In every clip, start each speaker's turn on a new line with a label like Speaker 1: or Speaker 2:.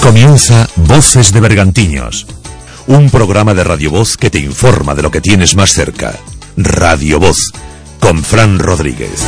Speaker 1: Comienza Voces de Bergantiños, un programa de Radio Voz que te informa de lo que tienes más cerca. Radio Voz, con Fran Rodríguez.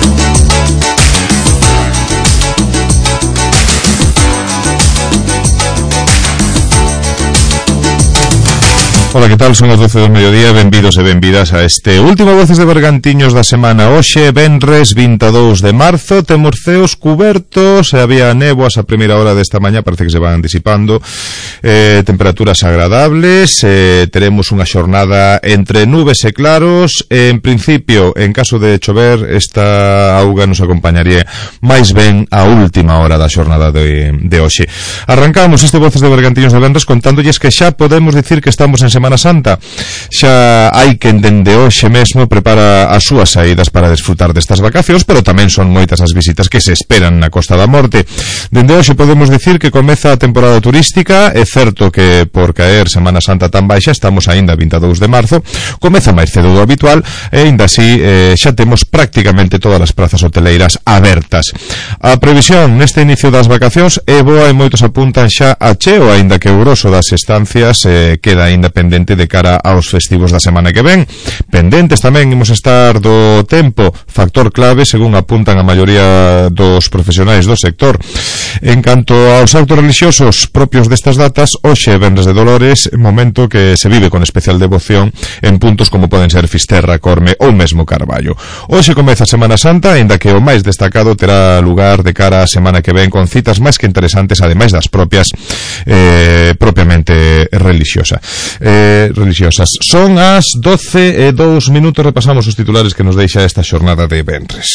Speaker 2: Ola, que tal? Son as 12 do mediodía, benvidos e benvidas a este último Voces de Bergantiños da semana. Hoxe, venres 22 de marzo, temos ceos cubertos, había néboas a primeira hora desta mañá, parece que se van disipando, temperaturas agradables, teremos unha xornada entre nubes e claros. En principio, en caso de chover, esta auga nos acompañaría máis ben a última hora da xornada de hoxe. Arrancamos este Voces de Bergantiños de venres contándolles que xa podemos dicir que estamos en Semana Santa. Xa hai quen dende hoxe mesmo prepara as súas saídas para desfrutar destas vacacións, pero tamén son moitas as visitas que se esperan na Costa da Morte. Dende hoxe podemos dicir que comeza a temporada turística. É certo que por caer Semana Santa tan baixa, estamos aínda 22 de marzo, comeza máis cedo do habitual e aínda así xa temos prácticamente todas as prazas hoteleiras abertas. A previsión neste inicio das vacacións é boa e moitos apuntan xa a cheo, aínda que o groso das estancias queda aínda pendente de cara aos festivos da semana que ven. Pendentes tamén imos estar do tempo, factor clave según apuntan a maioría dos profesionais do sector. En canto aos actos religiosos propios destas datas, hoxe venres de Dolores, momento que se vive con especial devoción en puntos como poden ser Fisterra, Corme ou mesmo Carballo. Hoxe comeza a Semana Santa, aínda que o máis destacado terá lugar de cara a semana que ven con citas máis que interesantes, ademais das propias propiamente religiosas. Son as 12 e 2 minutos. Repasamos os titulares que nos deixa esta xornada de venres.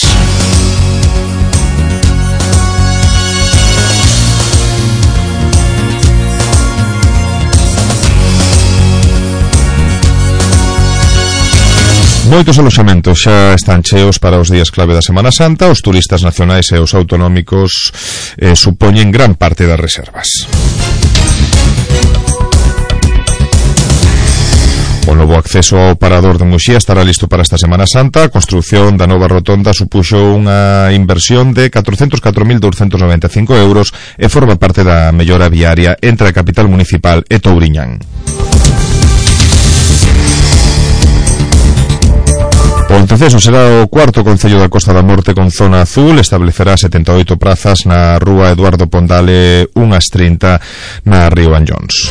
Speaker 2: Moitos aloxamentos xa están cheos para os días clave da Semana Santa. Os turistas nacionais e os autonómicos supoñen gran parte das reservas. O novo acceso ao parador de Muxía estará listo para esta Semana Santa. A construción da nova rotonda supuxo unha inversión de 404.295 euros e forma parte da mellora viaria entre a capital municipal e Touriñán. Ponteceso será o cuarto concello da Costa da Morte con zona azul. Establecerá 78 prazas na rúa Eduardo Pondale, unhas 30 na Río Anllóns.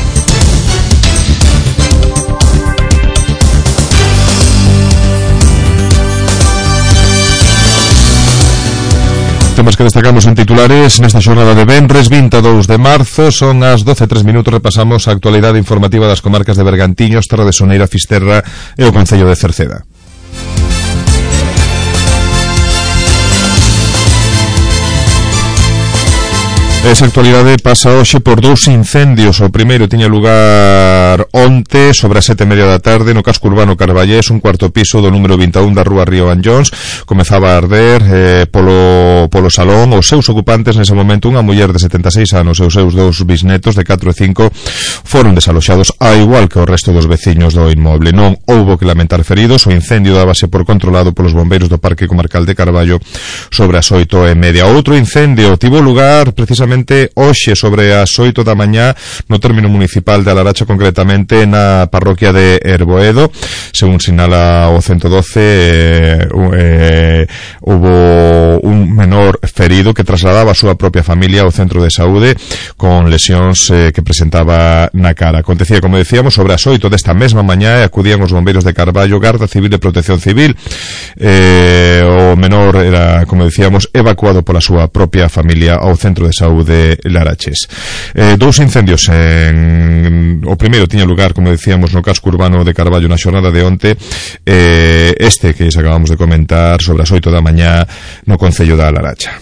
Speaker 2: Temas que destacamos en titulares nesta xornada de venres 22 de marzo. Son as 12:03 minutos. Repasamos a actualidade informativa das comarcas de Bergantiños, Terra de Soneira, Fisterra e o concello de Cerceda. Esa actualidade pasa hoxe por dous incendios. O primeiro tiña lugar onte sobre as 7:30 da tarde no casco urbano Carballés, un cuarto piso do número 21 da rúa Río Anllóns. Comezaba a arder polo salón. Os seus ocupantes nese momento, unha muller de 76 anos e os seus dous bisnetos de 4 e 5, foron desaloxados, ao igual que o resto dos veciños do inmoble. Non houbo que lamentar feridos. O incendio dábase por controlado polos bombeiros do Parque Comarcal de Carballo sobre as 8:30. Outro incendio tivo lugar precisamente hoxe sobre as 8 da mañá no término municipal de Alaracha, concretamente na parroquia de Herboedo. Según sinala o 112, hubo un menor ferido que trasladaba a súa propia familia ao centro de saúde con lesións que presentaba na cara. Acontecía, como decíamos, sobre as 8 desta mesma mañá e acudían os bombeiros de Carballo, Garda Civil e Protección Civil. O menor era, como decíamos, evacuado pola súa propia familia ao centro de saúde de Laraches. Dous incendios o primeiro tiña lugar, como decíamos, no casco urbano de Carballo na xornada de onte, este que acabamos de comentar sobre as 8 da mañá no concello da Laracha.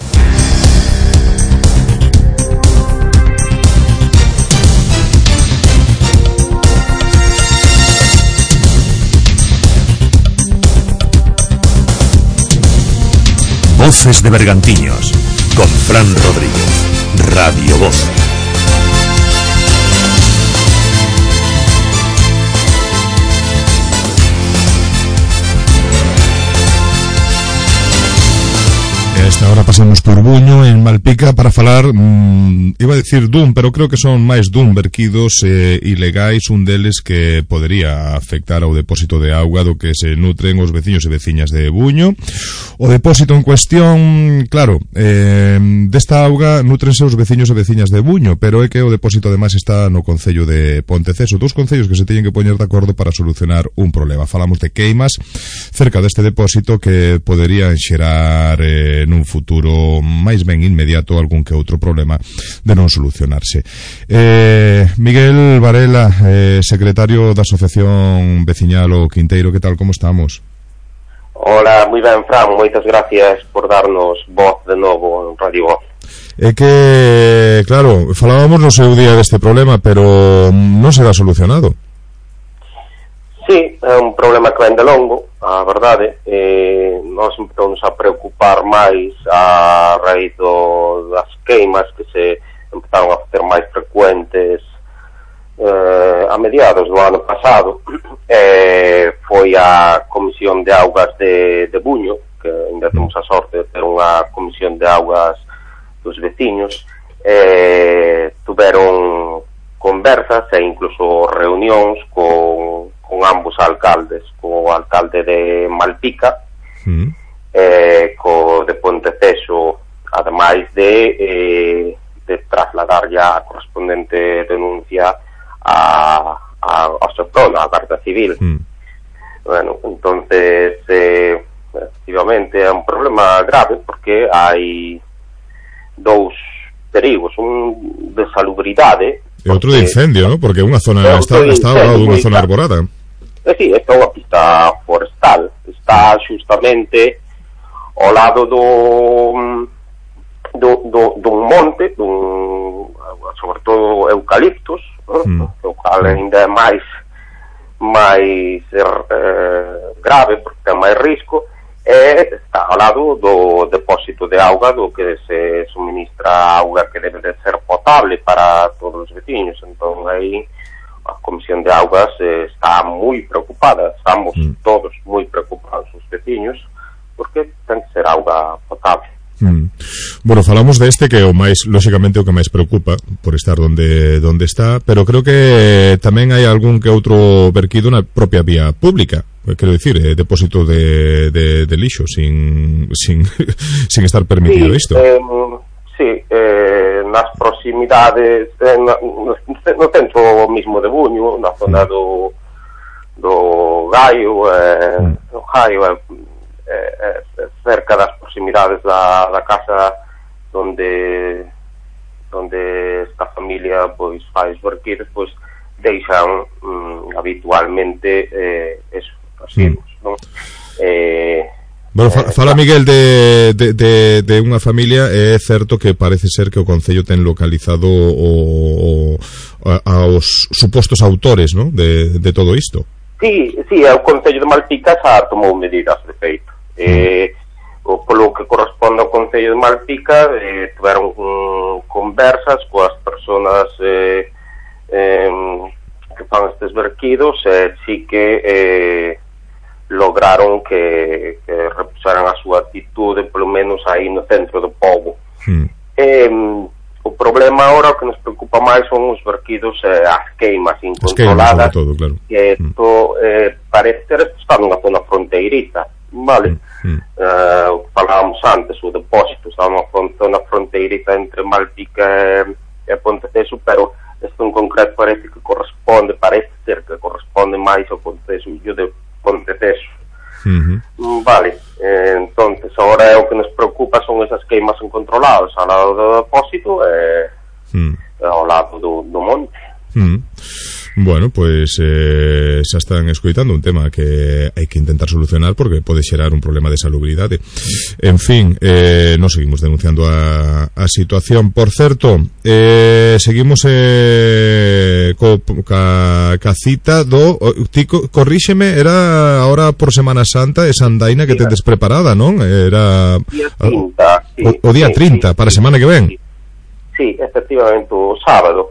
Speaker 1: Voces de Bergantiños con Fran Rodríguez. Radio Voz.
Speaker 2: Ahora pasamos por Buño, en Malpica, para falar, iba a decir dun, pero creo que son máis dun verquidos ilegais, un deles que podería afectar ao depósito de auga do que se nutren os veciños e veciñas de Buño. O depósito en cuestión, claro, desta auga nutrense os veciños e veciñas de Buño, pero é que o depósito ademais está no concello de Ponteceso, dous concellos que se teñen que poñer de acordo para solucionar un problema. Falamos de queimas cerca deste depósito que poderían xerar nun futuro máis ben inmediato algún que outro problema de non solucionarse. Miguel Varela, secretario da Asociación Veciñal O Quinteiro, que tal, como estamos?
Speaker 3: Hola, moi ben, Fran, moitas gracias por darnos voz de novo en Radio Voz.
Speaker 2: É que, claro, falábamos no seu día deste problema, pero non será solucionado.
Speaker 3: Sí, é un problema que ven de longo, a verdade. Nós empezamos a preocupar máis a raíz das queimas que se empezaron a facer máis frecuentes a mediados do ano pasado. Foi a Comisión de Augas de Buño, que ainda temos a sorte de ter unha Comisión de Augas dos veciños. Tuveron conversas e incluso reunións con ambos alcaldes, co alcalde de Malpica, co de Ponteceso, ademais de trasladar ya a correspondente denuncia ao Seprona, a Garda Civil. Bueno, entonces efectivamente é un problema grave porque hai dous perigos, un de salubridade
Speaker 2: e outro de incendio, ¿no? Porque unha zona está ao lado dunha zona arborada.
Speaker 3: Sí, esta é unha pista forestal, está xustamente ao lado dun monte, sobre todo eucaliptos, o cal ainda é máis grave porque ten máis risco, e está ao lado do depósito de auga do que se suministra auga que debe de ser potable para todos os veciños. Entón aí a Comisión de Augas está moi preocupada, estamos todos moi preocupados os veciños, porque ten que ser auga potable.
Speaker 2: Bueno, falamos deste que é o máis, lóxicamente, o que máis preocupa por estar onde está, pero creo que tamén hai algún que outro verquido na propia vía pública, quero dicir, depósito de lixo sin estar permitido isto.
Speaker 3: Sí, nas proximidades no centro mismo de Buño, na zona do Gaio, o Gaio cerca das proximidades da casa onde esta familia pois fai os verquidos, pois deixan habitualmente esos residuos, non?
Speaker 2: Bueno, fala Miguel de unha familia. É certo que parece ser que o Concello ten localizado aos supostos autores, ¿no? de todo isto.
Speaker 3: Sí, o Concello de Malpica xa tomou medidas de feito. Polo que corresponde ao Concello de Malpica, tiveron conversas coas persoas que fan estes verquidos, e sí que lograron que repusaran a súa actitude, polo menos aí no centro do pobo. O problema agora, o que nos preocupa máis son os verquidos, as queimas incontroladas,
Speaker 2: todo, claro.
Speaker 3: Que isto parece ter está nunha zona fronteiriza, vale? O que falábamos antes, o depósito está nunha zona fronteiriza entre Malpica e Ponteceso, pero isto en concreto parece ser que corresponde máis ao concello de Ponteceso. Vale, entonces agora é o que nos preocupa son esas queimas incontroladas ao lado do depósito e ao lado do monte.
Speaker 2: Bueno, pois xa están escoitando un tema que hai que intentar solucionar porque pode xerar un problema de salubridade. En fin, nos seguimos denunciando a situación. Por certo, seguimos ca cita do Tico, corríxeme, era ahora por Semana Santa esa andaina que tedes preparada, non? Era
Speaker 3: día 30, sí,
Speaker 2: o día 30, para a semana que ven.
Speaker 3: Sí, efectivamente, o sábado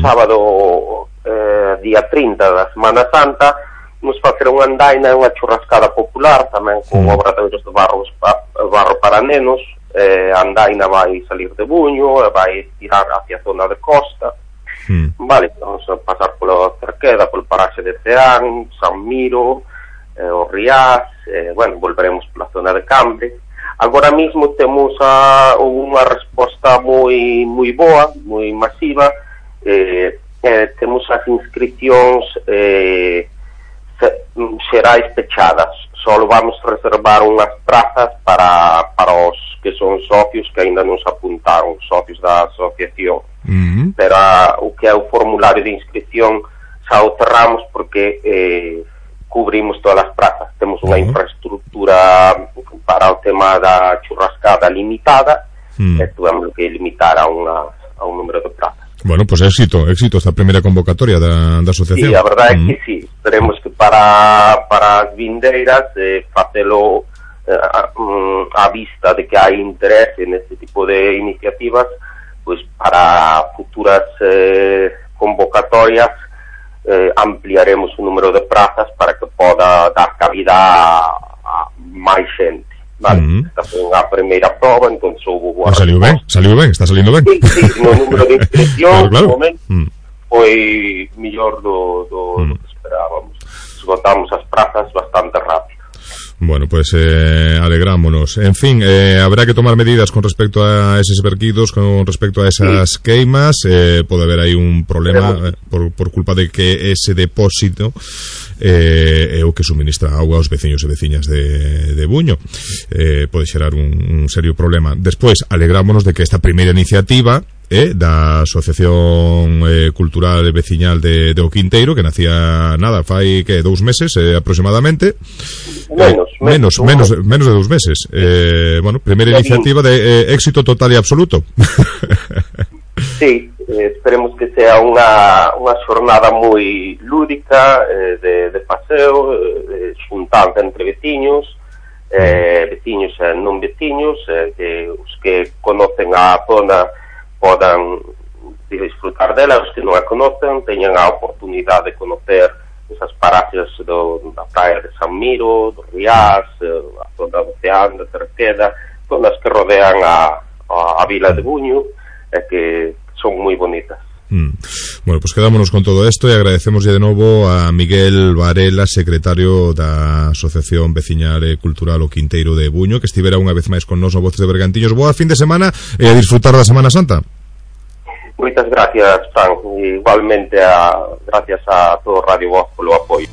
Speaker 3: día 30 da Semana Santa, nos facer unha andaina e unha churrascada popular, tamén con obradores de barro para nenos, a andaina vai salir de Buño, vai tirar hacia a zona de costa. Vale, vamos a pasar pola Cerqueda, polo paraxe de Ceán, San Miro, o Riás, bueno, volveremos pola zona de Cambre. Agora mesmo temos unha resposta moi boa, moi masiva. Temos as inscripcións xerais pechadas. Só vamos reservar unhas prazas para os que son socios que aínda non se apuntaron, socios da asociación. Pero o que é o formulario de inscripción xa o cerramos porque cubrimos todas as prazas. Temos unha infraestructura para o tema da churrascada limitada e tuvemos que limitar a un número de prazas.
Speaker 2: Bueno, pues éxito esta primeira convocatoria da asociación.
Speaker 3: Sí, a verdade é que sí. Esperemos que para as vindeiras facelo a vista de que hai interese neste tipo de iniciativas, pues para futuras convocatorias ampliaremos o número de prazas para que poda dar cabida a máis xente. Vale, esta foi unha primeira prova, entón houve boa resposta.
Speaker 2: Saliu ben, está salindo ben.
Speaker 3: Sí, no número de inscripción,
Speaker 2: claro.
Speaker 3: no momento, foi mellor do que esperábamos. Esgotamos as prazas bastante rápido.
Speaker 2: Bueno, pues alegrámonos. En fin, habrá que tomar medidas con respecto a esos verquidos, con respecto a esas queimas. Pode haber aí un problema por culpa de que ese depósito é o que suministra agua aos veciños e veciñas de Buño. Pode xerar un serio problema. Despois, alegrámonos de que esta primeira iniciativa da Asociación Cultural e Veciñal de O Quinteiro, que nacía fai 2 meses aproximadamente. Menos de 2 meses. Bueno, primeira iniciativa de éxito total e absoluto.
Speaker 3: Sí, esperemos que sea unha xornada moi lúdica, de paseo, xuntante entre veciños, veciños e non veciños, que os que conocen a zona podan disfrutar dela, os que non a conocen teñan a oportunidade de conocer esas paraxes da praia de San Miro, do Riás, a zona do Ceán, da Cerqueda, zonas que rodean a vila de Buño, que son moi bonitas.
Speaker 2: Bueno, pues quedámonos con todo esto e agradecemos de novo a Miguel Varela, secretario da Asociación Veciñal e Cultural O Quinteiro de Buño, que estivera unha vez máis con nos no Voces de Bergantiños. Boa fin de semana e a disfrutar da Semana Santa.
Speaker 3: Moitas gracias, Fran, e igualmente gracias a todo Radio Voz polo apoio.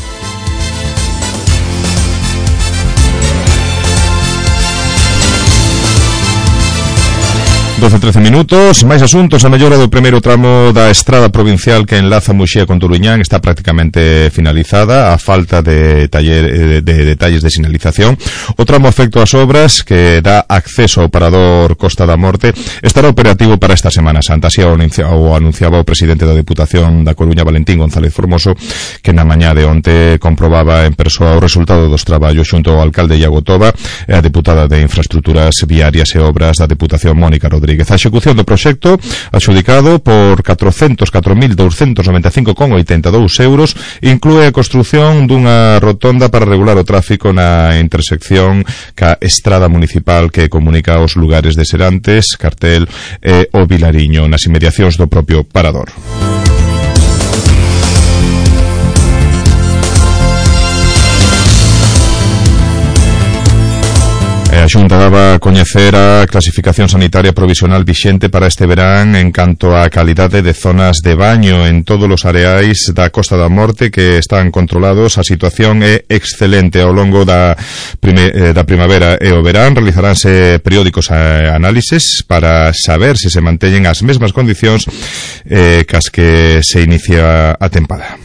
Speaker 2: 12-13 minutos, máis asuntos. A mellora do primeiro tramo da estrada provincial que enlaza Muxía con Turuñán está prácticamente finalizada, a falta de detalles de sinalización. O tramo afecto ás obras que dá acceso ao parador Costa da Morte estará operativo para esta Semana Santa. Así o anunciaba o presidente da Deputación da Coruña, Valentín González Formoso, que na mañá de onte comprobaba en persoa o resultado dos traballos xunto ao alcalde Iago Toba e a deputada de Infraestructuras Viarias e Obras da Deputación, Mónica Rodríguez. A execución do proxecto, adxudicado por 404.295,82 euros, inclúe a construción dunha rotonda para regular o tráfico na intersección ca estrada municipal que comunica os lugares de Serantes, Cartel e o Vilariño, nas inmediacións do propio parador. A Xunta daba a coñecer a clasificación sanitaria provisional vixente para este verán en canto á calidade de zonas de baño en todos os areais da Costa da Morte que están controlados. A situación é excelente ao longo da primavera e o verán. Realizaránse periódicos análises para saber se se manteñen as mesmas condicións cas que se inicia a tempada.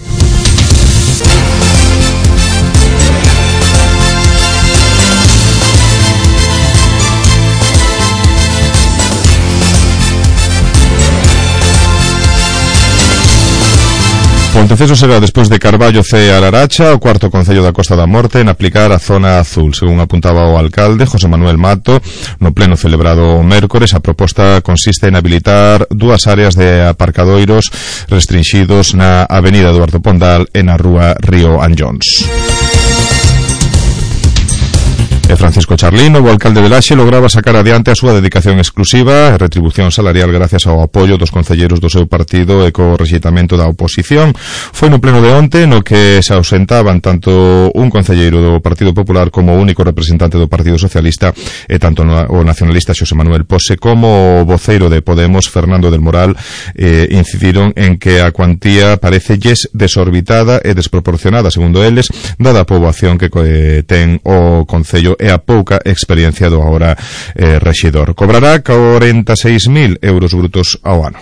Speaker 2: Ponteceso será, despois de Carballo, Cee a Laracha, o cuarto concello da Costa da Morte en aplicar a zona azul. Según apuntaba o alcalde, José Manuel Mato, no pleno celebrado o mércores, a proposta consiste en habilitar 2 áreas de aparcadoiros restringidos na Avenida Eduardo Pondal e na Rúa Río Anllóns. Francisco Francisco Charlino, o alcalde de Laxe, lograba sacar adiante a súa dedicación exclusiva e retribución salarial gracias ao apoio dos concelleiros do seu partido e co rexeitamento da oposición. Foi no pleno de onte no que se ausentaban tanto un concelleiro do Partido Popular como o único representante do Partido Socialista e tanto o nacionalista Xosé Manuel Pose como o voceiro de Podemos, Fernando del Moral, incidiron en que a cuantía parecelles desorbitada e desproporcionada, segundo eles, dada a poboación que ten o concello e a pouca experiencia do agora rexedor. Cobrará 46.000 euros brutos ao ano.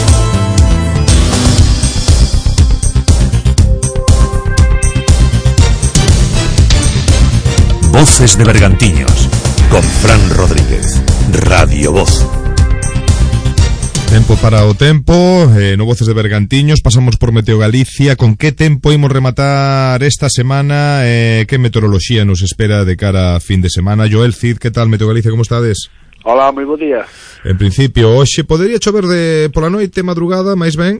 Speaker 1: Voces de Bergantiños con Fran Rodríguez, Radio Voz.
Speaker 2: Tempo para o tempo, no Voces de Bergantiños, pasamos por Meteo Galicia. Con que tempo imos rematar esta semana? Que meteoroloxía nos espera de cara a fin de semana? Joel Cid, que tal, Meteo Galicia, como estades?
Speaker 4: Hola, moi bo día.
Speaker 2: En principio, hoxe podería chover pola noite, madrugada, máis ben?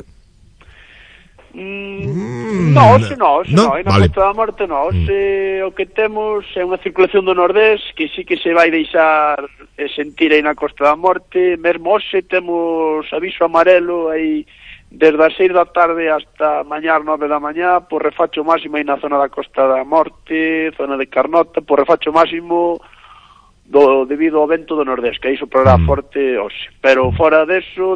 Speaker 4: No, na
Speaker 2: vale.
Speaker 4: Costa da Morte no. O que temos é unha circulación do Nordés que sí que se vai deixar sentir aí na Costa da Morte. Mesmo hoxe temos aviso amarelo aí desde as 6 da tarde hasta mañá 9 da mañá por refacho máximo aí na zona da Costa da Morte, zona de Carnota, por refacho máximo debido ao vento do Nordés, que aí soprará forte hoxe. Pero fora deso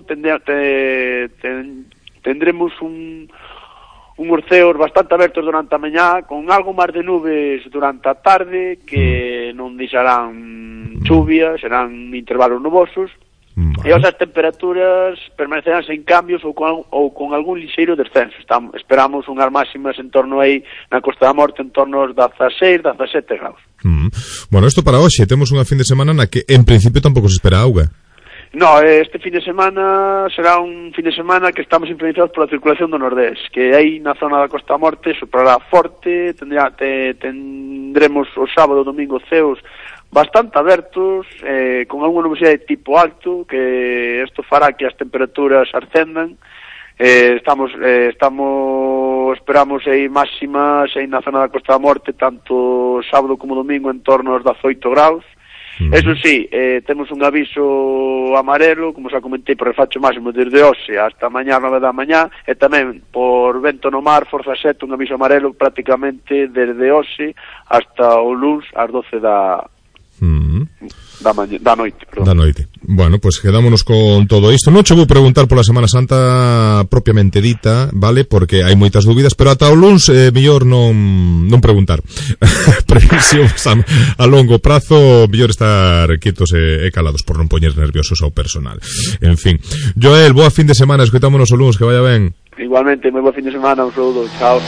Speaker 4: tendremos uns ceos bastante abertos durante a mañá, con algo máis de nubes durante a tarde, que non deixarán chuvia, serán intervalos nubosos, e as temperaturas permanecerán sen cambios ou con algún lixeiro descenso. Esperamos unhas máximas en torno aí na Costa da Morte en torno aos 16, 17 graus.
Speaker 2: Bueno, isto para hoxe, temos unha fin de semana na que en principio tampouco se espera auga.
Speaker 4: No, este fin de semana será un fin de semana que estamos influenciados pola circulación do Nordés, que aí na zona da Costa da Morte soprará forte, tendremos o sábado e domingo ceos bastante abertos, con algunha nubosidade de tipo alto, que isto fará que as temperaturas ascendan. Esperamos aí máximas aí na zona da Costa da Morte, tanto sábado como domingo en torno aos 18 graus. Eso sí, temos un aviso amarelo, como xa comentei, por refacho máximo desde hoxe hasta mañá 9 da mañá, e tamén por vento no mar, forza 7, un aviso amarelo prácticamente desde hoxe hasta o luns ás 12 da noite, perdón.
Speaker 2: Da noite. Bueno, pues quedámonos con todo isto. Non che vou preguntar pola Semana Santa propiamente dita, vale? Porque hai moitas dúbidas, pero ata o luns mellor non preguntar. Previsións a longo prazo, mellor estar quietos e calados por non poñer nerviosos ao personal. En fin. Joel, boa fin de semana, escoitámonos o luns, que vaya ben.
Speaker 4: Igualmente, moi boa fin de semana, un saúdo, chao.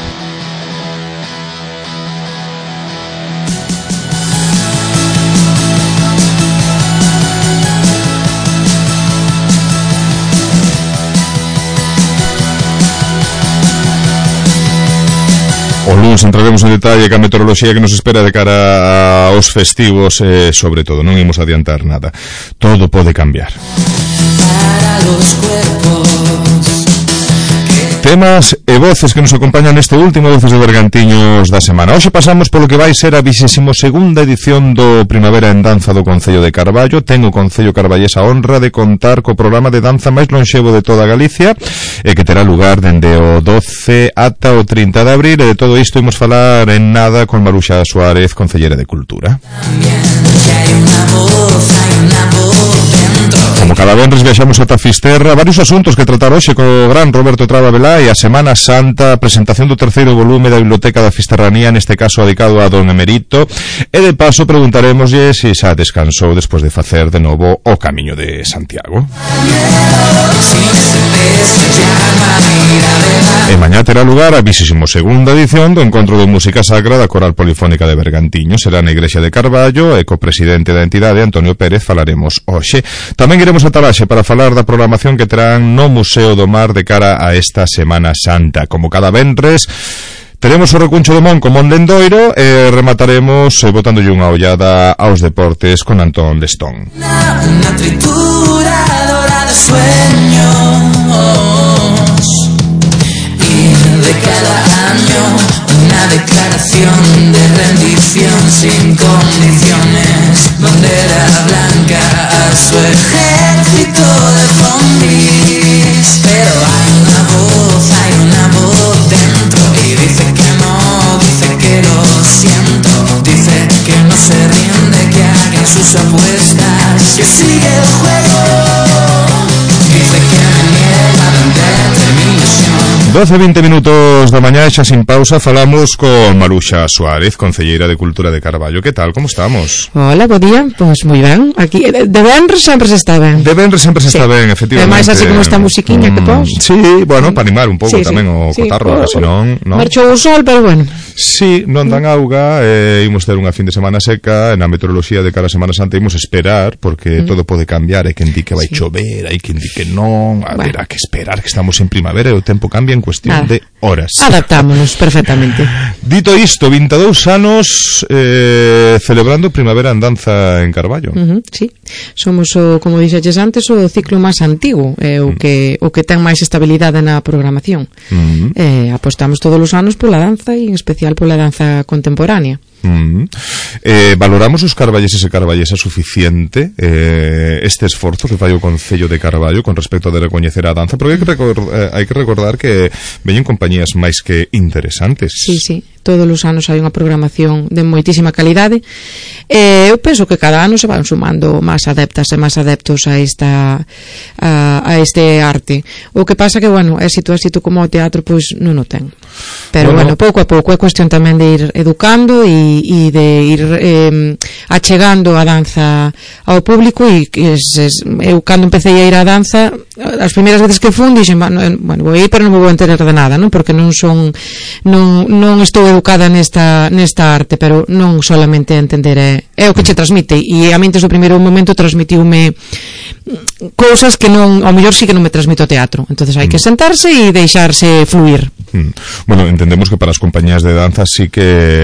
Speaker 2: O luns entraremos en detalle ca meteoroloxía que nos espera de cara aos festivos, sobre todo, non imos adiantar nada. Todo pode cambiar. Para los cuerpos. Temas e voces que nos acompañan neste último Voces de Bergantiños da semana. Hoxe pasamos polo que vai ser a 22ª edición do Primavera en Danza do Concello de Carballo. Ten o Concello carballés a honra de contar co programa de danza máis lonxevo de toda Galicia e que terá lugar dende o 12 ata o 30 de abril, e de todo isto imos falar en nada con Maruxa Suárez, concellera de Cultura. Como cada venres viaxamos ata Fisterra, varios asuntos que tratar hoxe co gran Roberto Traba Velá, e a Semana Santa, a presentación do terceiro volume da Biblioteca da Fisterranía, neste caso dedicado a Don Emerito, e de paso preguntaremoslle se xa descansou despois de facer de novo o Camiño de Santiago. E mañá terá lugar a 22ª edición do Encontro de Música Sacra da Coral Polifónica de Bergantiños. Será na Igrexa de Carballo, e co presidente da entidade, Antonio Pérez, falaremos hoxe. Tamén iremos a Talaxe para falar da programación que terán no Museo do Mar de cara a esta Semana Santa. Como cada venres, teremos o recuncho do Mon con Mon Lendoiro, e remataremos botándolle unha ollada aos deportes con Antón Lestón. Una trituradora de sueños, y de cada año una declaración de rendición sin condiciones.
Speaker 5: siento. Dice que no se rinde, que haga sus apuestas, que sigue el juego. Dice que me niega la determinación.
Speaker 2: 12-20 minutos da mañá, xa sin pausa, falamos con Maruxa Suárez, concelleira de Cultura de Carballo. Que tal, como estamos?
Speaker 6: Hola, bo día, pois moi ben. Aquí, de venres sempre se está ben.
Speaker 2: De venres sempre se está ben, efectivamente.
Speaker 6: Ademais, así como esta musiquiña que pos.
Speaker 2: Sí, bueno, para animar un pouco tamén o cotarro, porque senón...
Speaker 6: Marchou o sol, pero bueno.
Speaker 2: Sí, non dan auga, imos ter unha fin de semana seca, na meteoroloxía de cara a Semana Santa imos esperar, porque todo pode cambiar, hai quen di que vai chover, hai quen di que non, a ver, hai que esperar, que estamos en primavera e o tempo cambia en cuestión de horas.
Speaker 6: Adaptámonos perfectamente.
Speaker 2: Dito isto, 22 anos celebrando Primavera en Danza en Carballo.
Speaker 6: Sí, somos, como dixeches antes, o ciclo máis antigo, o que ten máis estabilidade na programación. Apostamos todos os anos pola danza e en especial pola danza contemporánea.
Speaker 2: Valoramos os carballeses e carballesas suficiente este esforzo que fai o Concello de Carballo con respecto de recoñecer a danza, porque hai que recordar que veñen compañías máis que interesantes.
Speaker 6: Sí, todos os anos hai unha programación de moitísima calidade. Eu penso que cada ano se van sumando máis adeptas e máis adeptos a este arte. O que pasa que, bueno, éxito como o teatro, pois non o ten. Pero, bueno, pouco a pouco é cuestión tamén de ir educando e de ir achegando a danza ao público. E eu, cando empecé a ir á danza, as primeiras veces que fun, dixen, bueno, vou ir, pero non me vou enterar de nada, non? Porque non estou educada nesta arte, pero non solamente entender é o que che transmite, e a min desde o primeiro momento transmitiume cousas que non, ao mellor sí que non me transmite o teatro. Entonces hai que sentarse e deixarse fluir.
Speaker 2: Bueno, entendemos que para as compañías de danza sí que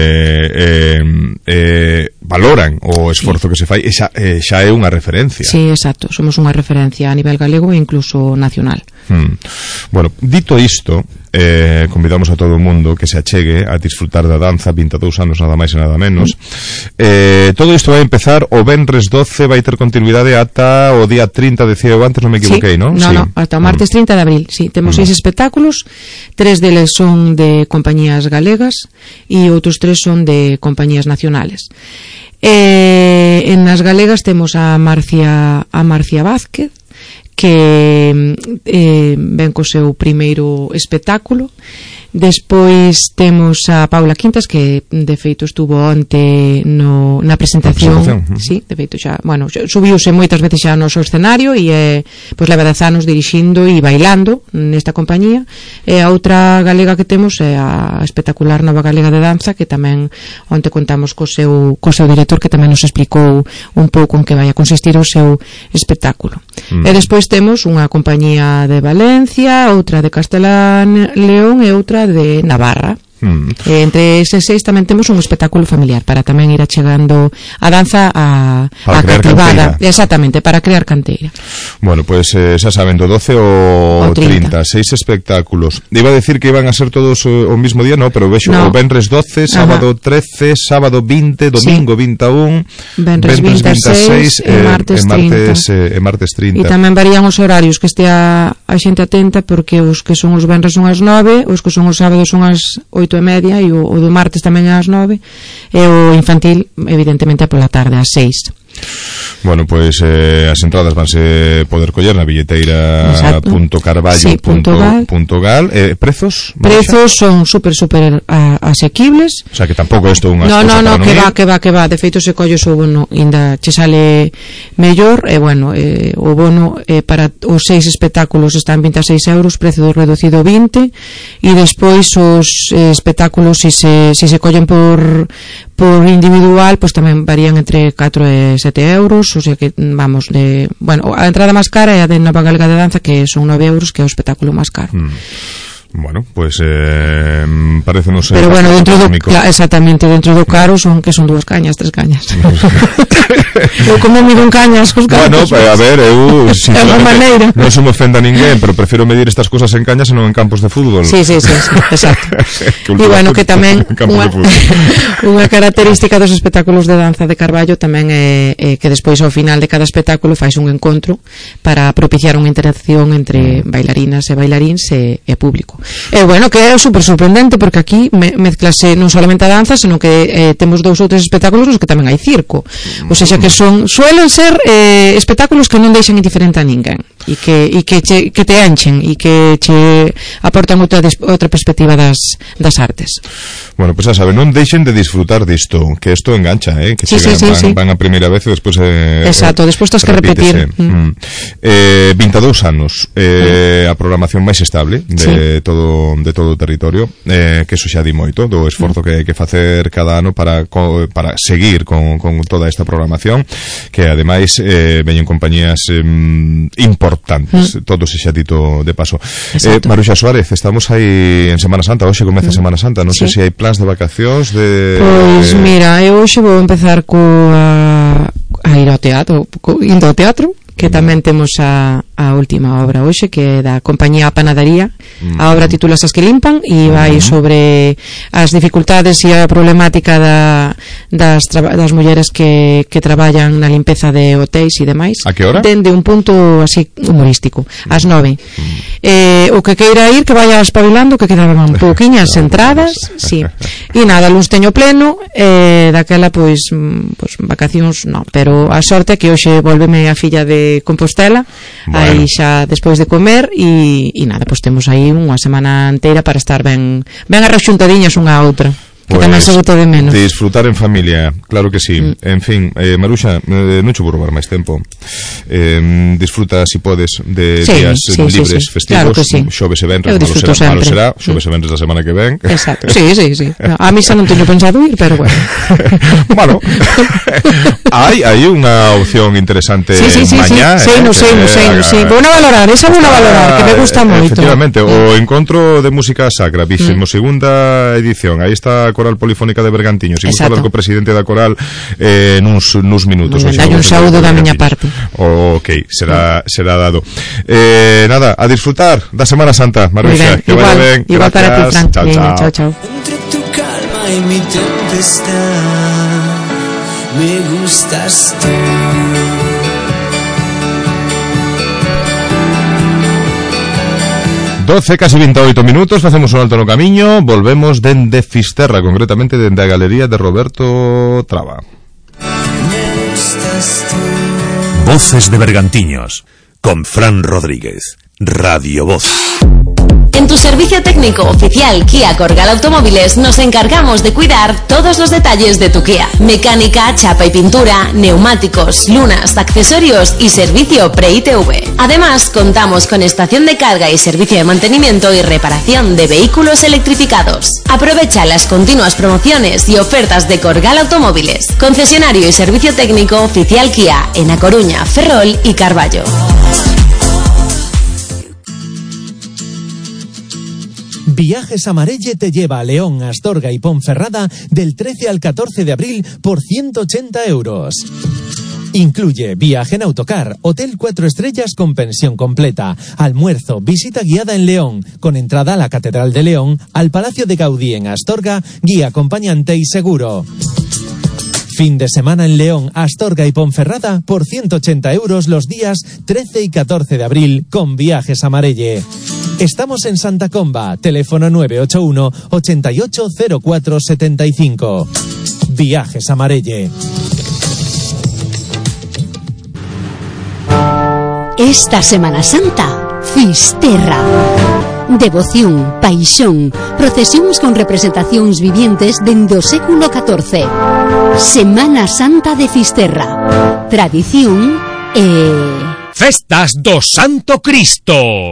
Speaker 2: valoran o esforzo que se fai, xa é unha referencia.
Speaker 6: Sí, exacto, somos unha referencia a nivel galego e incluso nacional.
Speaker 2: Bueno, dito isto, convidamos a todo o mundo que se achegue a disfrutar da danza, 22 anos nada máis e nada menos. Todo isto vai empezar o venres 12, vai ter continuidade ata o día 30 de ceo, antes non me equivoquei, non?
Speaker 6: No, ata o martes 30 de abril, sí, temos 6 espectáculos, 3 deles son de compañías galegas e outros 3 son de compañías nacionales. En as galegas temos a Marcia Vázquez, que ven co seu primeiro espectáculo. Despois temos a Paula Quintas, que de feito estuvo onte na presentación. Sí, de feito xa, bueno, subiuse moitas veces xa no seu escenario e pois leva 10 anos dirixindo e bailando nesta compañía. E a outra galega que temos é a espectacular Nova Galega de Danza, que tamén onte contamos co seu director, que tamén nos explicou un pouco en que vai a consistir o seu espectáculo. E despois temos unha compañía de Valencia, outra de Castelán León e outra de Navarra. Entre eses 6 tamén temos un espectáculo familiar para tamén ir achegando a danza a cativada. Exactamente, para crear canteira.
Speaker 2: Bueno, pues xa saben, do 12 ao 30, 6 espectáculos. Iba a decir que iban a ser todos o mismo día, no, pero vexo o venres 12, sábado 13, sábado 20, domingo 21,
Speaker 6: venres 26 e martes 30. E tamén varían os horarios, que estea a xente atenta, porque os que son os venres son as 9, os que son os sábados son as 8:30 e o do martes tamén ás 9, e o infantil evidentemente pola tarde ás 6.
Speaker 2: Bueno, pois as entradas vanse poder coller na billeteira.carballo.gal. Prezos?
Speaker 6: Prezos son super asequibles.
Speaker 2: O sea, que tampouco isto unha
Speaker 6: cousa para non ir. Que va, de feito se colles o bono ainda che sale mellor, e bueno, o bono para os 6 espectáculos está en 26 euros, prezo reducido 20, e despois os espectáculos se collen por individual, pois tamén varían entre 4 e 7 euros, o sea que vamos bueno, a entrada máis cara é a de Nova Galega de Danza, que son 9 euros, que é o espectáculo máis caro.
Speaker 2: Bueno, pues parecenos
Speaker 6: pero bueno, exactamente, dentro do caro son 2 cañas, 3 cañas. Eu como mido en cañas cos campos.
Speaker 2: Bueno, a ver, eu sinceramente non se me ofenda a ninguén, pero prefiro medir estas cosas en cañas e non en campos de fútbol.
Speaker 6: Sí, exacto. E bueno, que tamén unha característica dos espectáculos de danza de Carballo tamén é que despois ao final de cada espectáculo fais un encontro para propiciar unha interacción entre bailarinas e bailaríns e público. Bueno, que é super sorprendente porque aquí mezclase non solamente a danza, senón que temos 2 ou 3 espectáculos nos que tamén hai circo. Ou seja, que suelen ser espectáculos que non deixan indiferente a ninguén e que te enchen e que che aportan outra perspectiva das artes.
Speaker 2: Bueno, pues xa saben, non deixen de disfrutar disto, que isto engancha, que
Speaker 6: sí,
Speaker 2: van a primeira vez e despois
Speaker 6: exacto, despois tens que repetir.
Speaker 2: 22 anos, a programación máis estable de todo o territorio, que eso xa di moito do esforzo que hai que facer cada ano para seguir con toda esta programación, que ademais veñen compañías importantes, todo se xa dito de paso. Maruxa Suárez, estamos aí en Semana Santa, hoxe comeza Semana Santa, non sei se hai plans de vacacións
Speaker 6: Pois mira, eu hoxe vou empezar a ir ao teatro, indo ao teatro, que tamén temos a última obra hoxe, que é da compañía Panadaría. A obra titula As que limpan e vai sobre as dificultades e a problemática das mulleres que traballan na limpeza de hotéis e demais.
Speaker 2: A que hora?
Speaker 6: Dende un punto así humorístico, ás 9. O que queira ir, que vaya espabilando, que quedaban un pouquiñas entradas, sí. E nada, luns teño pleno, daquela pois vacacións non, pero a sorte é que hoxe volveme a filla de Compostela, aí xa despois de comer e nada, pois temos aí unha semana inteira para estar ben arrexuntadiñas unha a outra. Que tamén se botou de menos.
Speaker 2: Disfrutar en familia, claro que sí. En fin, Maruxa, non che vou roubar máis tempo. Disfruta, si podes, de días libres, festivos, claro que sí. Xoves e venres, malo será, xoves e venres da semana que ven.
Speaker 6: Exacto, sí. No, a mí xa non teño pensado ir, pero bueno.
Speaker 2: Bueno, hai unha opción interesante mañá.
Speaker 6: Sí. Vou a valorar, que me gusta moito.
Speaker 2: Efectivamente, o Encontro de Música Sacra, 22ª edición, aí está Coral Polifónica de Bergantiños. Imos falar co presidente da Coral nuns minutos.
Speaker 6: Hai un saúdo da miña parte.
Speaker 2: Ok, será dado. Nada, a disfrutar da Semana Santa, Maruxa. Que vaya ben.
Speaker 6: Igual para ti, Fran. Chao.
Speaker 5: Entre tu calma y mi tempestad, me gustas tú.
Speaker 2: 12, casi 28 minutos, facemos un alto no camiño, volvemos dende Fisterra, concretamente dende a Galería de Roberto Traba.
Speaker 1: Voces de Bergantiños, con Fran Rodríguez, Radio Voz.
Speaker 7: En tu servicio técnico oficial Kia Corgal Automóviles nos encargamos de cuidar todos los detalles de tu Kia. Mecánica, chapa y pintura, neumáticos, lunas, accesorios y servicio pre-ITV. Además, contamos con estación de carga y servicio de mantenimiento y reparación de vehículos electrificados. Aprovecha las continuas promociones y ofertas de Corgal Automóviles. Concesionario y servicio técnico oficial Kia en A Coruña, Ferrol y Carballo.
Speaker 8: Viajes Amarelle te lleva a León, Astorga y Ponferrada del 13 al 14 de abril por 180 euros. Incluye viaje en autocar, hotel 4 estrellas con pensión completa, almuerzo, visita guiada en León, con entrada a la Catedral de León, al Palacio de Gaudí en Astorga, guía acompañante y seguro. Fin de semana en León, Astorga y Ponferrada por 180 euros los días 13 y 14 de abril con Viajes Amarelle. Estamos en Santa Comba, teléfono 981 880475. Viajes Amarelle.
Speaker 9: Esta Semana Santa, Fisterra. Devoción, paixón, procesións con representacións vivientes dende o século XIV. Semana Santa de Fisterra. Tradición e...
Speaker 10: Festas do Santo Cristo.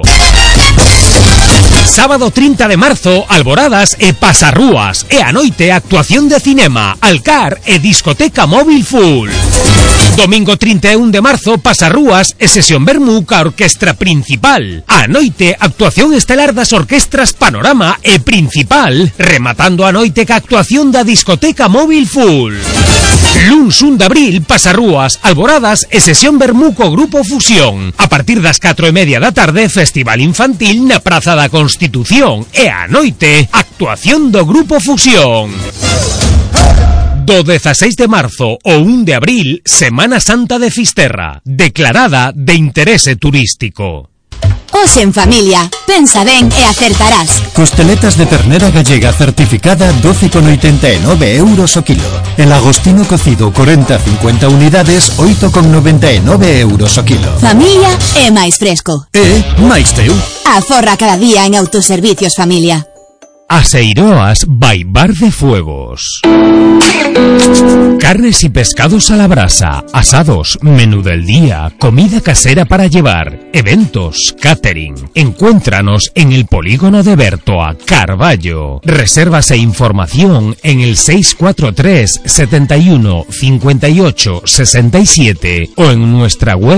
Speaker 10: Sábado 30 de marzo, alboradas e pasarrúas. E a noite, actuación de cinema, alcar e discoteca móvil full. Domingo 31 de marzo, pasarrúas e sesión vermú ca orquestra principal. A noite, actuación estelar das orquestras Panorama e Principal, rematando a noite ca actuación da discoteca móvil full. Luns 1 de abril, pasarrúas, alboradas e sesión vermú co Grupo Fusión. A partir das 4:30 da tarde, festival infantil na Praza da Constitución. E a noite, actuación do Grupo Fusión. Do 16 de marzo ao 1 de abril, Semana Santa de Fisterra, declarada de interese turístico.
Speaker 11: Hoxe en familia, pensa ben e acertarás.
Speaker 12: Costeletas de ternera gallega certificada 12,89 euros o kilo. El agostino cocido 40-50 unidades 8,99 euros o kilo.
Speaker 11: Familia é máis fresco.
Speaker 12: Máis teu.
Speaker 11: Aforra cada día en Autoservicios Familia.
Speaker 10: Aseiroas by Bar de Fuegos. Carnes y pescados a la brasa, asados, menú del día, comida casera para llevar, eventos, catering. Encuéntranos en el polígono de Bertoa, Carballo. Reservas e información en el 643 71 58 67 o en nuestra web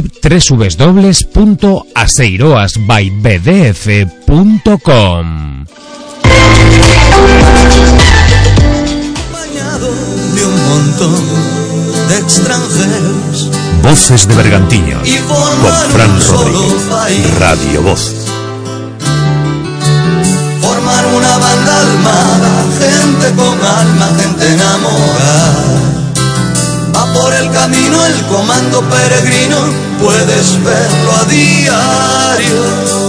Speaker 10: www.aseiroasbybdf.com.
Speaker 5: Bañado de un montón de extranjeros.
Speaker 1: Voces de Bergantiños
Speaker 5: Y
Speaker 1: con
Speaker 5: forman
Speaker 1: Fran
Speaker 5: un solo
Speaker 1: Rodríguez.
Speaker 5: país.
Speaker 1: Radio Voz.
Speaker 5: Formar una banda armada, gente con alma, gente enamorada. Va por el camino el comando peregrino, puedes verlo a diario.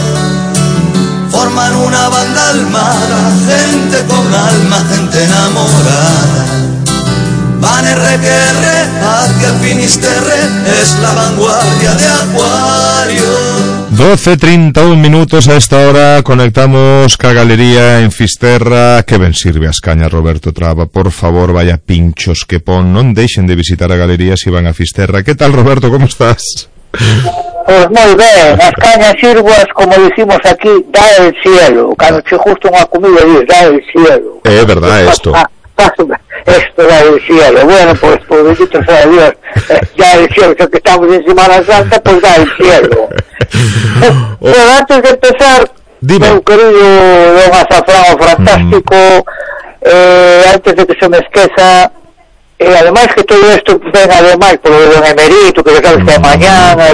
Speaker 5: Forman una banda armada, gente con alma, gente enamorada. Van RQR hacia el Finisterre, es la vanguardia de Acuario.
Speaker 2: 12:31 minutos a esta hora. Conectamos ca galería en Fisterra. Que ben sirve as cañas, Roberto Traba. Por favor, vaya pinchos que pon. Non deixen de visitar a galería si van a Fisterra. Que tal, Roberto? ¿Cómo estás?
Speaker 13: Pois moi ben, as cañas sirvas, como dicimos aquí, da el cielo. Cando che justo unha comida diz, da el cielo.
Speaker 2: É verdad esto.
Speaker 13: Esto da el cielo. Bueno, pues bendito sea Dios, da el cielo, ya que estamos en Semana Santa, pues da el cielo. Pero antes de empezar, meu querido don Azafrán, o fantástico, antes de que se me esqueza, además que todo esto ven además por el don Emerito, que ya sabes que é mañana,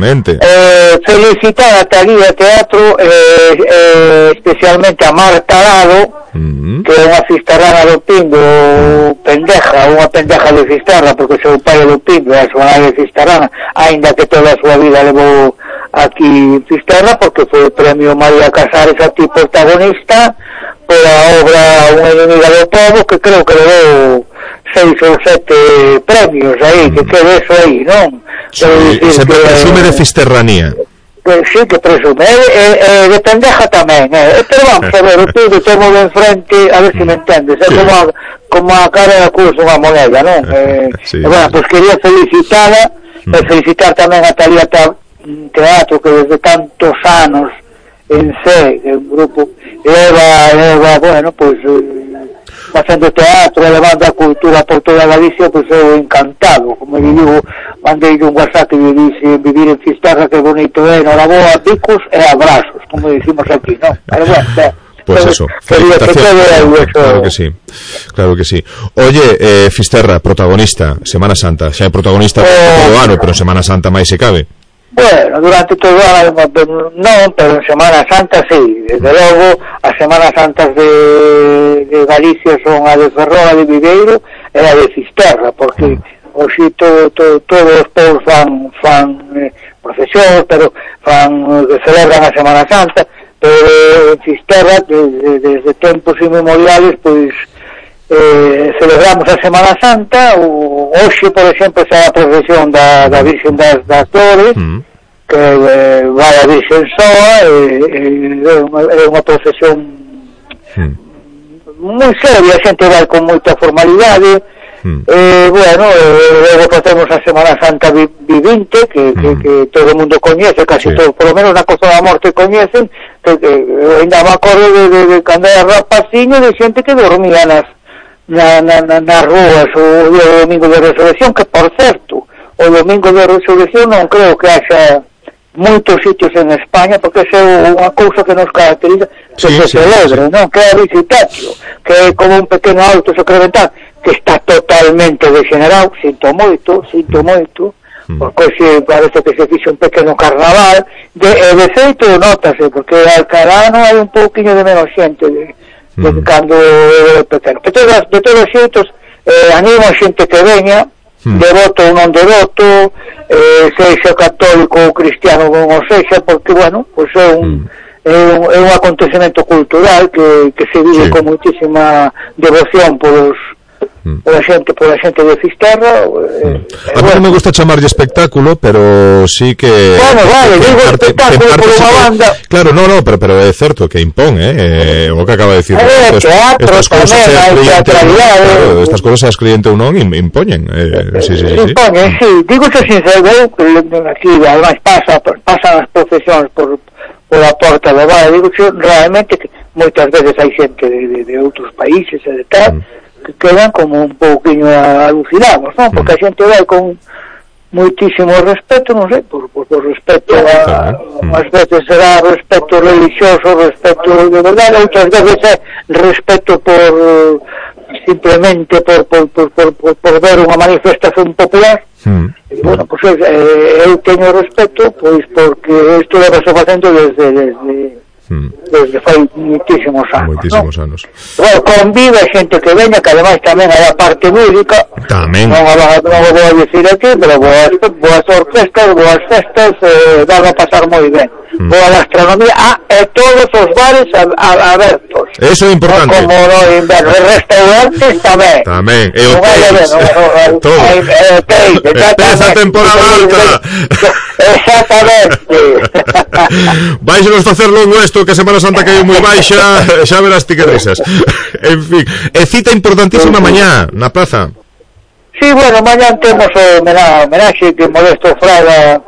Speaker 13: felicitar a Talía Teatro, especialmente a Marta Dado, que é unha fistarrana do Pindo, unha pendeja de Fisterra, porque o seu pai é do Pindo, é a súa nai de Fistarrana, aínda que toda a súa vida levou aquí en Fisterra, porque foi o premio María Casares a ti protagonista por a obra Unha enemiga do povo, que creo que levou 6 ou 7 premios aí, que quede eso aí, non?
Speaker 2: Sí, sempre presume de fisterranía.
Speaker 13: Sí, que presume, de pendeja tamén, pero vamos a ver, o tudo temo de enfrente, a ver se me entendes, é como a cara da cruz dunha moneda, non? Bueno, pois quería felicitada, e felicitar tamén a Talía Teatro, que desde tantos anos en C, que un grupo leva, bueno, pois facendo teatro, levando a cultura por toda Galicia, pois eu encantado, como digo, mandei un WhatsApp que dice vivir en Fisterra, que bonito é, noraboa, bicos e abrazos, como dicimos aquí, non? Pero bueno,
Speaker 2: pues eso, felicitaciones, claro que sí. Oye, Fisterra, protagonista, Semana Santa, xa é protagonista todo o ano, pero en Semana Santa máis se cabe.
Speaker 13: Bueno, durante todo o ano non, pero en Semana Santa sí, desde logo as Semanas Santas de Galicia son a de Ferrol, a de Viveiro e a de Fisterra, porque hoxe todos os povos fan procesións, pero celebran a Semana Santa, pero en Fisterra desde tempos inmemoriales pois celebramos a Semana Santa. Hoxe, por exemplo, xa a procesión da Virxen das Dores, que vai a Virxen soa, é unha procesión moi seria, a xente vai con moita formalidade. Bueno, logo facemos a Semana Santa vivinte, que todo o mundo coñece, casi todo, por lo menos na Costa da Morte coñecen, que ainda me acordo de cando era rapaciño, de xente que dormía nas rúas o día do Domingo de Resurrección, que por certo, o Domingo de Resurrección non creo que haxa moitos sitios en España, porque é unha cousa que nos caracteriza, que se celebre, non? Que é a visitatio, que é como un pequeno auto sacramental, que está totalmente degenerado, sinto moito, porque se parece que se fixe un pequeno carnaval, de feito notase, porque Alcará non hai un pouquiño de menos xente de cando pequeno. De todos os xeitos, animo a xente que veña, devoto ou non devoto, sexa católico ou cristiano ou sexa, porque, bueno, pues é un acontecemento cultural que se vive con muitísima devoción pola xente de Fisterra.
Speaker 2: A mí non me gusta chamarlle espectáculo, pero sí que...
Speaker 13: Bueno, vale, digo espectáculo por unha banda...
Speaker 2: Claro, no, pero é certo que impón, o que acaba de decir.
Speaker 13: Teatro tamén,
Speaker 2: estas cosas seas cliente ou non impoñen. Sí.
Speaker 13: Impoñen, sí. Digo xa sincero, aquí además pasan as procesións pola porta do bar, digo xa realmente que moitas veces hai xente de outros países e de tal, que quedan como un pouquinho alucinados, non? Porque a xente vai con moitísimo respeto, non sei, por respeto ás veces será respeto religioso, respeto de verdade, outras veces é respeto por simplemente por ver unha manifestación popular. E, bueno, pues eu teño respeto, pois porque isto leva se facendo desde fai moitísimos anos. Bueno, convive xente que veña, que ademais tamén hai a parte música, non o vou a dicir aquí, pero boas orquestas, boas festas, van a pasar moi ben. Boa gastronomía, e todos os bares abertos.
Speaker 2: Eso é importante.
Speaker 13: Como no inverno, restaurantes tamén.
Speaker 2: E hotéis, todo. Empeza a temporada alta.
Speaker 13: Exactamente.
Speaker 2: Vais facer longo isto, que a Semana Santa que é moi baixa, xa verás ti que risas. En fin, e cita importantísima mañá na praza.
Speaker 13: Sí, bueno, mañá temos o homenaxe que Modesto Fraga,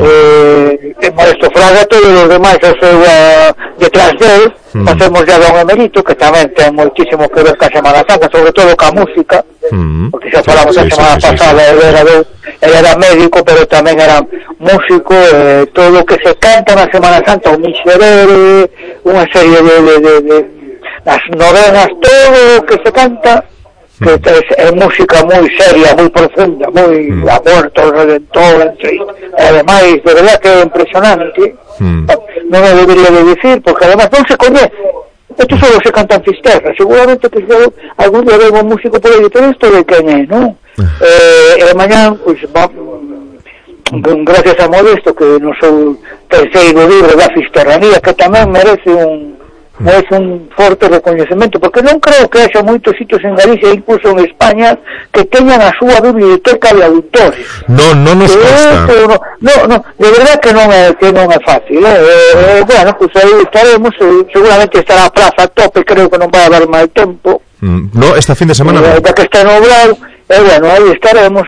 Speaker 13: todos os demais a súa detrás del, facemos ya don Emerito, que tamén ten moitísimo que ver ca Semana Santa, sobre todo ca música, porque xa falamos a semana pasada, ele era médico, pero tamén era músico, todo o que se canta na Semana Santa, o miserere, unha serie de as novenas, todo o que se canta, que é música moi seria, moi profunda, moi a muerte, o redentor, ademais, de verdad que é impresionante, non me debería de dicir, porque además non se coñece, isto só se canta en Fisterra, seguramente que se algún día vemos un músico por aí, pero isto de quen é, non? E mañá, pois, gracias a Modesto, que no seu terceiro libro da Fisterranía, que tamén merece un forte recoñecemento, porque non creo que haxa moitos sitios en Galicia, incluso en España, que teñan a súa biblioteca de autores.
Speaker 2: Non nos consta.
Speaker 13: No, de verdad que non é fácil. Bueno, pues aí estaremos, seguramente estará a praza a tope, creo que non vai haber mal tempo.
Speaker 2: No, esta fin de semana non.
Speaker 13: Que está nublado, bueno, aí estaremos.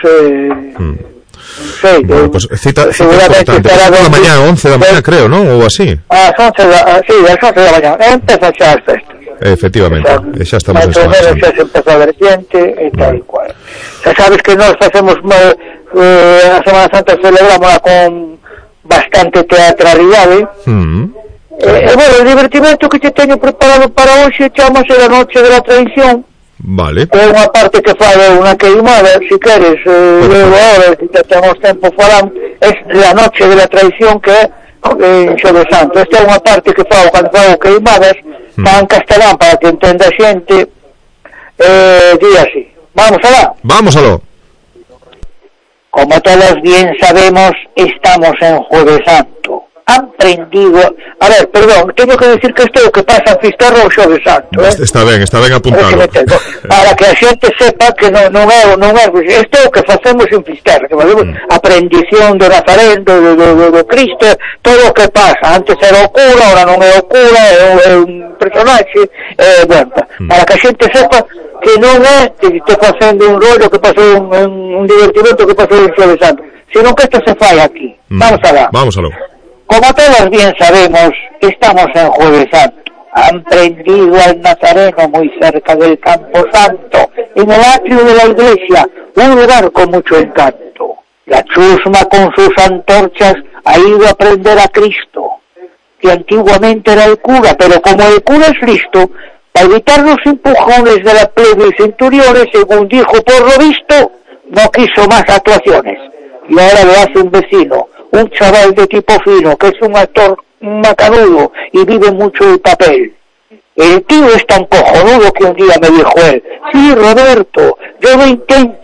Speaker 2: Bueno, pues cita importante. Da mañá, 11 da mañá, creo, ¿no? Ou así.
Speaker 13: Ás 11 da mañá. Empeza xa as festas.
Speaker 2: Efectivamente, xa estamos en Semana Santa.
Speaker 13: Xa se empeza a ver xente e tal e cual. Xa sabes que nós facemos a Semana Santa, celebramos con bastante teatralidade. Bueno, o divertimento que te teño preparado para hoxe chamase a Noche de la Tradición.
Speaker 2: Vale.
Speaker 13: É unha parte que fala unha queimada, se queres, agora, que temos tempo falando, é a Noche de la Tradición, que é en Xoves Santo. Esta é unha parte que fala cando falo queimadas, está en castelán para que entenda a xente, di así. Vamos aló. Como todos bien sabemos, estamos en Jueves Santo. Han prendido... A ver, perdón, teño que decir que isto é o que pasa en Fisterra o Xoves Santo,
Speaker 2: Está ben apuntado.
Speaker 13: Para que a xente sepa que non é isto é o que facemos en Fisterra, que facemos a prendición do Nazareno, do Cristo, todo o que pasa. Antes era o cura, ahora non é o cura, é un personaxe, bueno, para que a xente sepa que non é que este facendo un rollo que pasou un divertimento que pasou en Xoves Santo, sino que isto se fai aquí.
Speaker 2: Vamos aló.
Speaker 13: Como todos bien sabemos, estamos en Jueves Santo. Han prendido al Nazareno muy cerca del Campo Santo, en el atrio de la iglesia, un lugar con mucho encanto. La chusma con sus antorchas ha ido a prender a Cristo, que antiguamente era el cura, pero como el cura es listo, para evitar los empujones de la plebe y centuriones, según dijo por lo visto, no quiso más actuaciones. Y ahora lo hace un vecino, un chaval de tipo fino, que es un actor macanudo y vive mucho el papel. El tío es tan cojonudo que un día me dijo él: sí, Roberto, yo lo intento, pero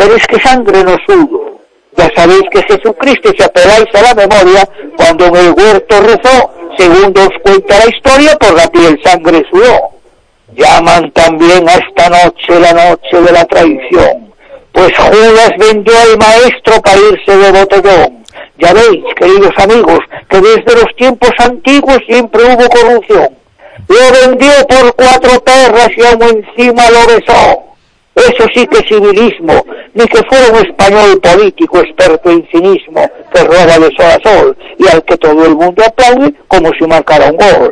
Speaker 13: Pero es que sangre no sudo. Ya sabéis que Jesucristo, si apeláis a la memoria, cuando en el huerto rezó, según os cuenta la historia, por la piel sangre sudó. Llaman también a esta noche la noche de la traición, pues Judas vendió al maestro para irse de botellón. Ya veis, queridos amigos, que desde los tiempos antiguos siempre hubo corrupción. Lo vendió por 4 perras y aún encima lo besó. Eso sí que es civilismo, ni que fuera un español político experto en cinismo que roba de sol a sol y al que todo el mundo aplaude como si marcara un gol.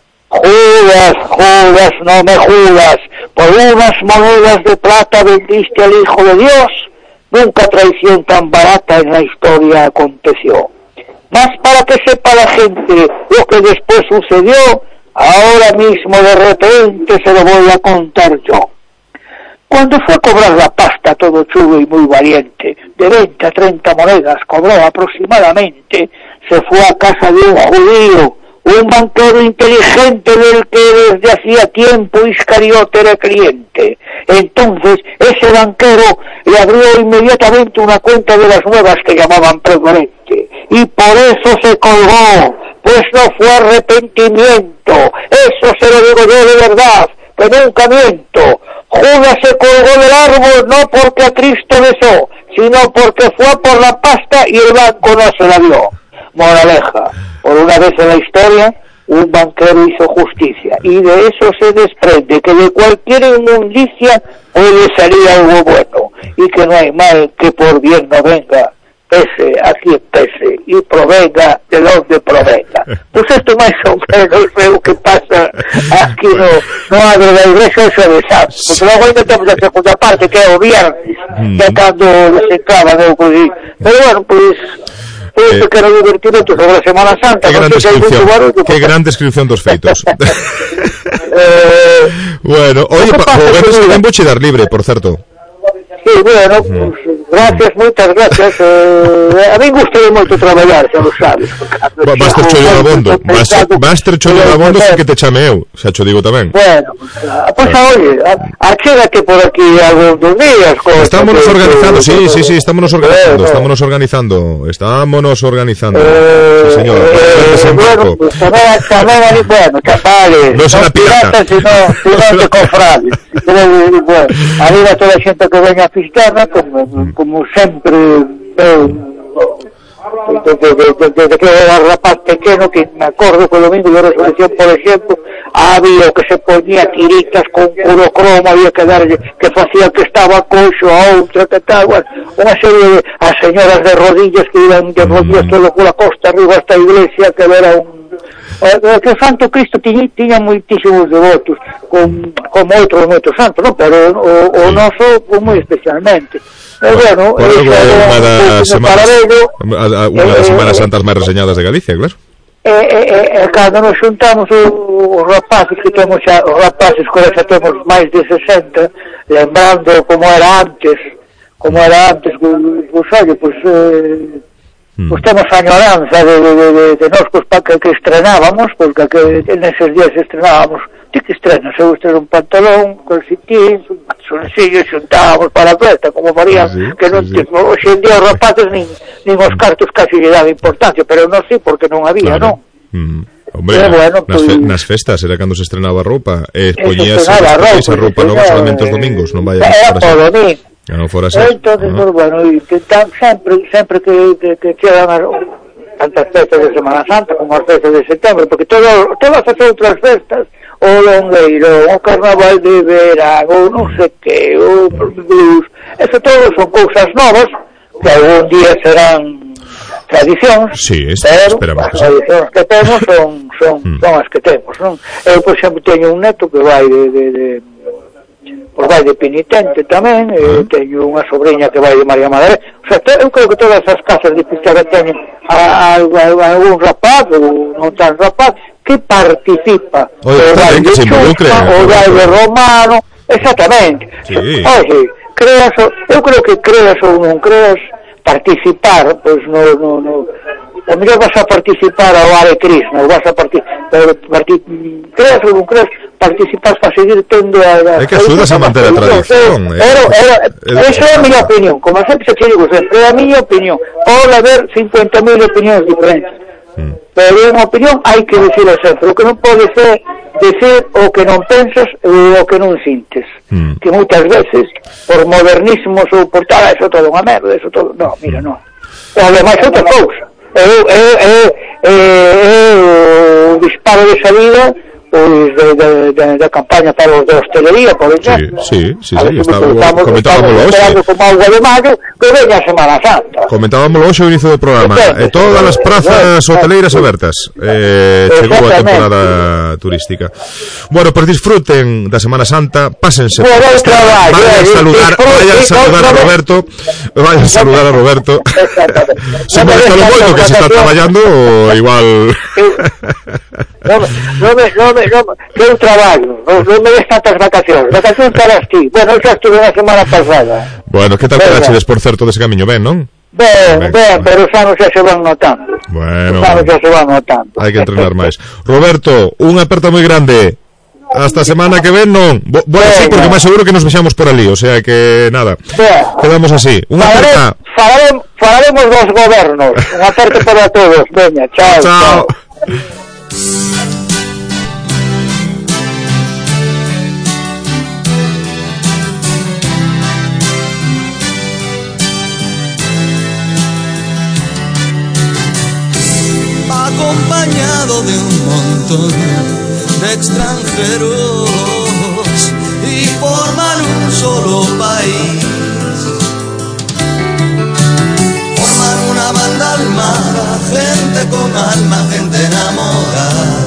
Speaker 13: Judas, Judas, no me judas, por unas monedas de plata vendiste al Hijo de Dios. Nunca traición tan barata en la historia aconteció. Mas para que sepa la gente lo que después sucedió, ahora mismo de repente se lo voy a contar yo. Cuando fue a cobrar la pasta todo chulo y muy valiente, de 20 a 30 monedas cobró aproximadamente, se fue a casa de un judío, un banquero inteligente del que desde hacía tiempo Iscariote era cliente. Entonces ese banquero le abrió inmediatamente una cuenta de las nuevas que llamaban preferente, y por eso se colgó, pues no fue arrepentimiento. Eso se lo digo yo de verdad, que nunca miento. Judas se colgó del árbol no porque a Cristo besó, sino porque fue por la pasta y el banco no se la dio. Moraleja, por una vez en la historia, un banquero hizo justicia, y de eso se desprende que de cualquier inmundicia puede salir algo bueno, y que no hay mal que por bien no venga, pese a quien pese, y provenga de donde provenga. Pues esto más o menos veo que pasa aquí no abre la iglesia eso de Santo, porque luego intentamos la segunda parte, que es el viernes, ya cuando desencaba, ¿no? Pues, pero bueno, pues un pequeno divertimento sobre a Semana Santa.
Speaker 2: Qué gran descripción dos feitos. Bueno, oye, o venres que ten boche dar libre, por certo.
Speaker 13: Sí, bueno, pues, gracias, moitas gracias. A mí gusta moito traballar, xa lo sabes.
Speaker 2: Master Chollo Dabondo, Master Chollo Dabondo sí que te chameo, xa cho digo tamén.
Speaker 13: Bueno, pues oye, achégate por aquí algún dos días.
Speaker 2: Estámonos organizando, sí, estámonos organizando. Sí, señor.
Speaker 13: Bueno, pues tamén, bueno, chapales.
Speaker 2: No será pirata.
Speaker 13: Sino de cofrades. Bueno, arriba toda a xente que veña a Fisterra, como sempre desde que era rapaz pequeno, que me acordo que o domingo de resurrección, por exemplo, había o que se poñía tiritas con puro cromo, había que darlle, que facía que estaba coxo a outra, que tal, bueno, unha serie de as señoras de rodillas que iban de rodillas todo pola costa arriba hasta a iglesia, que era que o Santo Cristo tiña moitísimos devotos, como outros moitos santos, non? Pero o noso moi especialmente. Bueno,
Speaker 2: unha das Semanas Santas máis reseñadas de Galicia, claro.
Speaker 13: Cando nos xuntamos os rapaces que temos xa, os rapaces que xa temos máis de 60, lembrando como era antes, pues oye, pues temos a añoranza de nós que estrenábamos, porque neses días estrenábamos. Ti que estrenas? Eu estreno un pantalón, calcetins, un soncillo, xuntábamos para a festa, como farían, que non hoxe en día os rapaces nin os cartos casi lle daban importancia, pero non sei porque non había, non?
Speaker 2: Hombre, bueno, nas festas era cando se estrenaba roupa, poñías esa roupa nova solamente os domingos, non vai a
Speaker 13: por domingo.
Speaker 2: Ya non fora así.
Speaker 13: Entonces, pues bueno, sempre que quedan tantas festas de Semana Santa como as festas de setembro, porque todas as outras festas, o longueiro, o carnaval de verano, non sei que, o blues, eso todo son cousas novas que algún día serán tradicións, pero as tradicións que temos son as que temos, non? Eu, por exemplo, teño un neto que vai de penitente tamén, teño unha sobrinha que vai de María Madre. O sea, eu creo que todas as casas de Fisterra teñen algún rapaz ou non tan rapaz que participa, o vai de Chusma, o vai de Romano, exactamente. Oye, eu creo que creas ou non creas, participar, pois o mellor vas a participar ao Hare Krishna, ou vas a participar, creas ou non creas, participar para seguir tendo
Speaker 2: é que axudas a manter a tradición.
Speaker 13: Esa é a miña opinión, como sempre se digo sempre, é a miña opinión. Pode haber 50.000 opinións diferentes, pero é unha opinión, hai que dicirlo sempre. O que non pode ser decir o que non pensas e o que non sintes, que moitas veces por modernismos ou por tal, eso todo unha merda, eso todo, no, mira, no. E ademais outra cousa, o disparo de salida pois da campaña para os de hostelería, por exemplo.
Speaker 2: Sí, comentábamoslo hoxe.
Speaker 13: Como agua de maio, que veña a Semana Santa.
Speaker 2: Comentábamoslo hoxe ao inicio do programa. Todas as prazas hoteleiras abertas. Chegou a temporada turística. Bueno, pues disfruten da Semana Santa, pásense. Vayan saludar a Roberto. Se me está lo moito que se está traballando, igual...
Speaker 13: que un traballo, non me des tantas vacacións para ti. Bueno, xa estuve na semana pasada.
Speaker 2: Bueno, que tal quedaxedes, por certo, dese camiño? Ben, non?
Speaker 13: Ben, pero xa non xa se van notando.
Speaker 2: Bueno,
Speaker 13: hai
Speaker 2: que entrenar máis. Roberto, unha aperta moi grande. Hasta a semana que ven, non. Bueno, sí, porque máis seguro que nos vexamos por ali, o sea que nada. Quedamos así. Unha aperta.
Speaker 13: Falaremos dos gobernos. Unha aperta para todos. Veña, chao.
Speaker 5: Acompañado de un montón de extranjeros y forman un solo país, forman una banda armada, gente con alma, gente enamorada.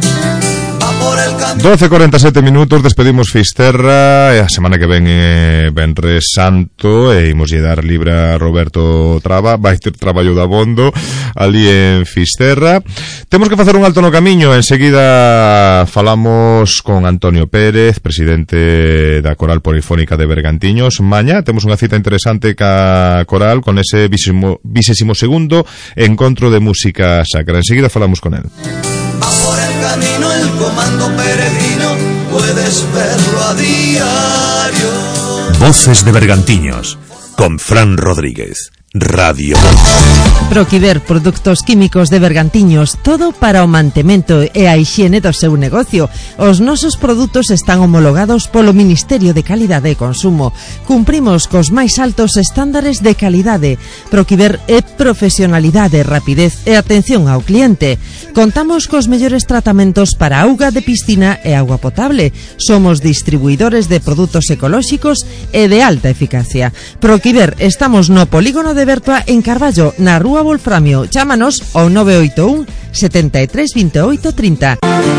Speaker 2: 12:47 minutos, despedimos Fisterra e a semana que ven Venres Santo e imos lle dar libre a Roberto Traba, vai ter traballo da bondo ali en Fisterra. Temos que facer un alto no camiño, enseguida falamos con Antonio Pérez, presidente da Coral Polifónica de Bergantiños. Mañá temos unha cita interesante ca Coral con ese 22º encontro de música sacra. Enseguida falamos con él.
Speaker 5: Camino el comando peregrino, puedes verlo a diario.
Speaker 1: Voces de Bergantiños con Fran Rodríguez. Radio
Speaker 14: Proquiver, produtos químicos de Bergantiños, todo para o mantemento e a hixiene do seu negocio. Os nosos produtos están homologados polo Ministerio de Calidade e Consumo. Cumprimos cos máis altos estándares de calidade. Proquiver é profesionalidade, rapidez e atención ao cliente. Contamos cos mellores tratamentos para auga de piscina e auga potable. Somos distribuidores de produtos ecolóxicos e de alta eficacia. Proquiver, estamos no polígono de Bertua en Carballo, na Rúa Wolframio. Chámanos ao 981 73 28 30.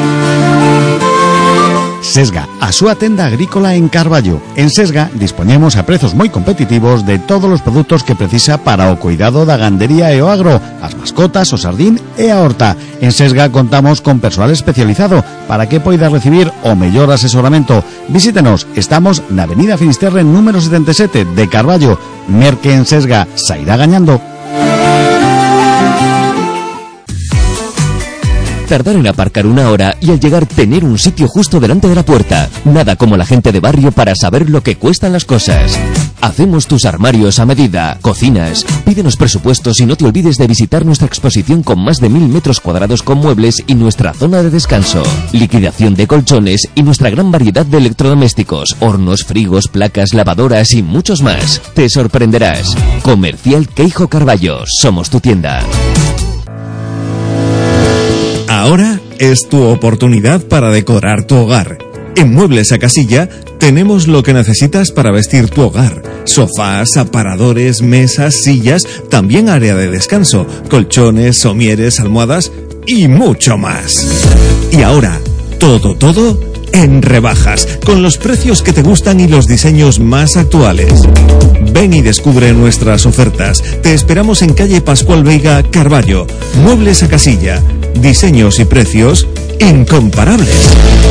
Speaker 15: Sesga, a súa tenda agrícola en Carballo. En Sesga dispoñemos a prezos moi competitivos de todos os produtos que precisa para o cuidado da gandería e o agro, as mascotas, o sardín e a horta. En Sesga contamos con persoal especializado para que poida recibir o mellor asesoramento. Visítenos, estamos na Avenida Finisterre número 77 de Carballo. Merque en Sesga, sairá gañando.
Speaker 16: Tardar en aparcar una hora y al llegar tener un sitio justo delante de la puerta. Nada como la gente de barrio para saber lo que cuestan las cosas. Hacemos tus armarios a medida, cocinas. Pídenos presupuestos y no te olvides de visitar nuestra exposición con más de 1000 metros cuadrados con muebles y nuestra zona de descanso. Liquidación de colchones y nuestra gran variedad de electrodomésticos, hornos, frigos, placas, lavadoras y muchos más. Te sorprenderás. Comercial Queijo Carballo. Somos tu tienda.
Speaker 17: Ahora es tu oportunidad para decorar tu hogar. En Muebles a Casilla tenemos lo que necesitas para vestir tu hogar. Sofás, aparadores, mesas, sillas, también área de descanso, colchones, somieres, almohadas y mucho más. Y ahora, todo en rebajas, con los precios que te gustan y los diseños más actuales. Ven y descubre nuestras ofertas. Te esperamos en calle Pascual Veiga, Carballo. Muebles a Casilla. Diseños y precios incomparables.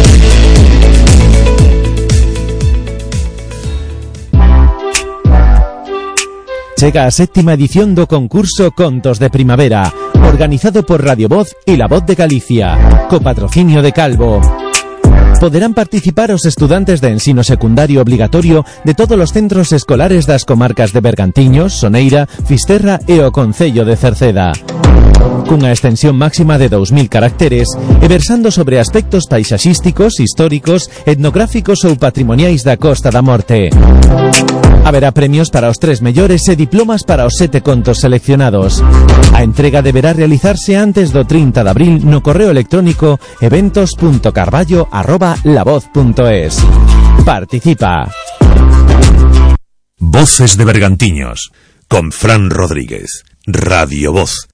Speaker 8: Chega a 7ª edición do concurso Contos de Primavera, organizado por Radio Voz y La Voz de Galicia, co patrocinio de Calvo. Poderán participar os estudantes de ensino secundario obligatorio de todos os centros escolares das comarcas de Bergantiños, Soneira, Fisterra e o Concello de Cerceda. Cunha extensión máxima de 2000 caracteres e versando sobre aspectos paisaxísticos, históricos, etnográficos ou patrimoniais da Costa da Morte. Haberá premios para os 3 mellores e diplomas para os 7 contos seleccionados. A entrega deberá realizarse antes do 30 de abril no correo electrónico eventos.carballo@lavoz.es. Participa.
Speaker 1: Voces de Bergantiños, con Fran Rodríguez, Radio Voz.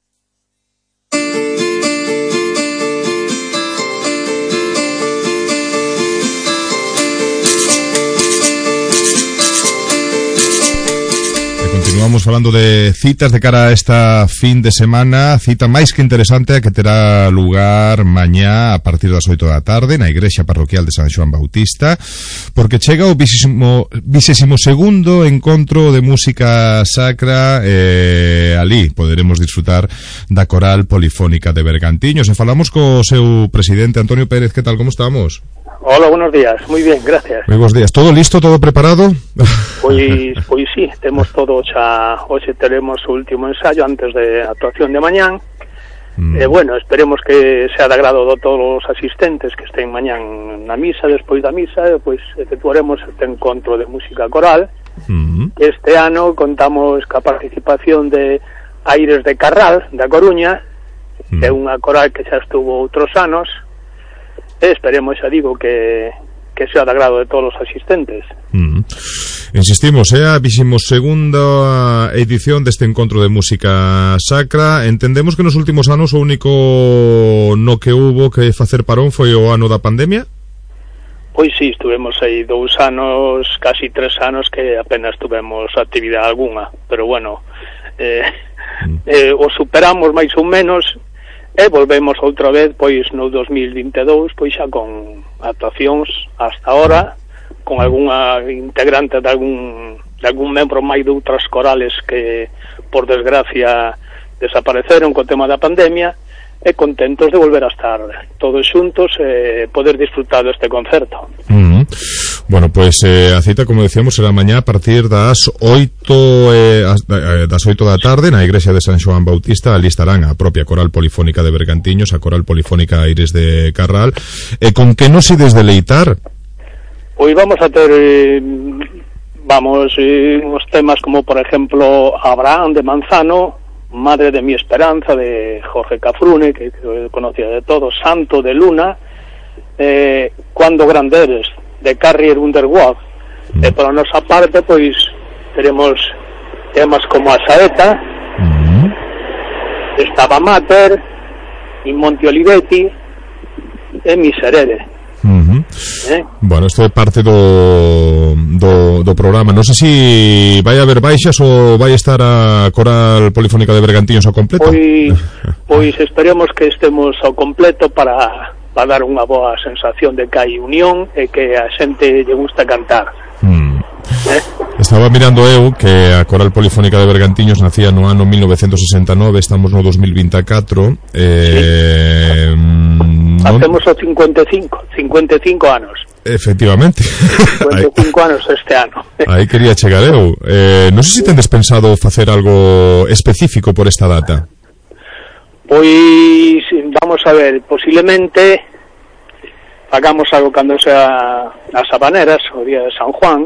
Speaker 2: Continuamos falando de citas de cara a esta fin de semana, cita máis que interesante que terá lugar mañá a partir das 8 da tarde na Igrexa Parroquial de San Xoán Bautista, porque chega o 22º encontro de música sacra, ali poderemos disfrutar da Coral Polifónica de Bergantiños. E falamos co seu presidente Antonio Pérez. Que tal, como estamos?
Speaker 18: Hola, buenos días. Muy bien, gracias.
Speaker 2: Moi bons días. Todo listo, todo preparado?
Speaker 18: Pois sí, temos todo xa. Hoxe teremos o último ensayo antes de a actuación de mañán. Bueno, esperemos que sea de agrado de todos os asistentes que estén mañán na misa. Despois da misa, pois efectuaremos este encontro de música coral. Este ano contamos ca participación de Aires de Carral, da Coruña, que é unha coral que xa estuvo outros anos. Esperemos, xa digo, que sea de agrado de todos os asistentes.
Speaker 2: Insistimos, é a 22ª edición deste encontro de música sacra. Entendemos que nos últimos anos o único no que hubo que facer parón foi o ano da pandemia?
Speaker 18: Pois sí, estuvemos aí 2 anos, casi 3 anos que apenas tuvemos actividade alguna, pero bueno, o superamos máis ou menos. E volvemos outra vez, pois, no 2022, pois xa con actuacións hasta ahora, con algunha integrante de algún membro máis de outras corales que, por desgracia, desapareceron co tema da pandemia, e contentos de volver a estar todos xuntos e poder disfrutar deste concerto.
Speaker 2: Bueno, pois a cita, como decíamos, será mañá a partir das 8 da tarde na Igrexa de San Xoán Bautista. Ali estarán a propia Coral Polifónica de Bergantiños, a Coral Polifónica Aires de Carral. E con que nos ides deleitar?
Speaker 18: Pois vamos a ter uns temas como, por exemplo, Abraham de Manzano, Madre de mi Esperanza de Jorge Cafrune, que conocía de todos, Santo de Luna, Cuando grande eres de Carrier Underwood. E por a nosa parte, pois teremos temas como A Saeta, Estaba Mater, In Monte Olivetti e Miserere.
Speaker 2: Bueno, isto é parte do programa. Non sei se vai haber baixas ou vai estar a Coral Polifónica de Bergantiños ao completo.
Speaker 18: Pois esperemos que estemos ao completo para dar unha boa sensación de que hai unión e que a xente lle gusta cantar.
Speaker 2: Estaba mirando eu que a Coral Polifónica de Bergantiños nacía no ano 1969, estamos no 2024.
Speaker 18: Facemos o 55 anos.
Speaker 2: Efectivamente.
Speaker 18: 55 anos este ano.
Speaker 2: Aí quería chegar eu. Non sei se tendes pensado facer algo específico por esta data.
Speaker 18: Pois, vamos a ver, posiblemente hagamos algo cando sea as Habaneras, o día de San Juan.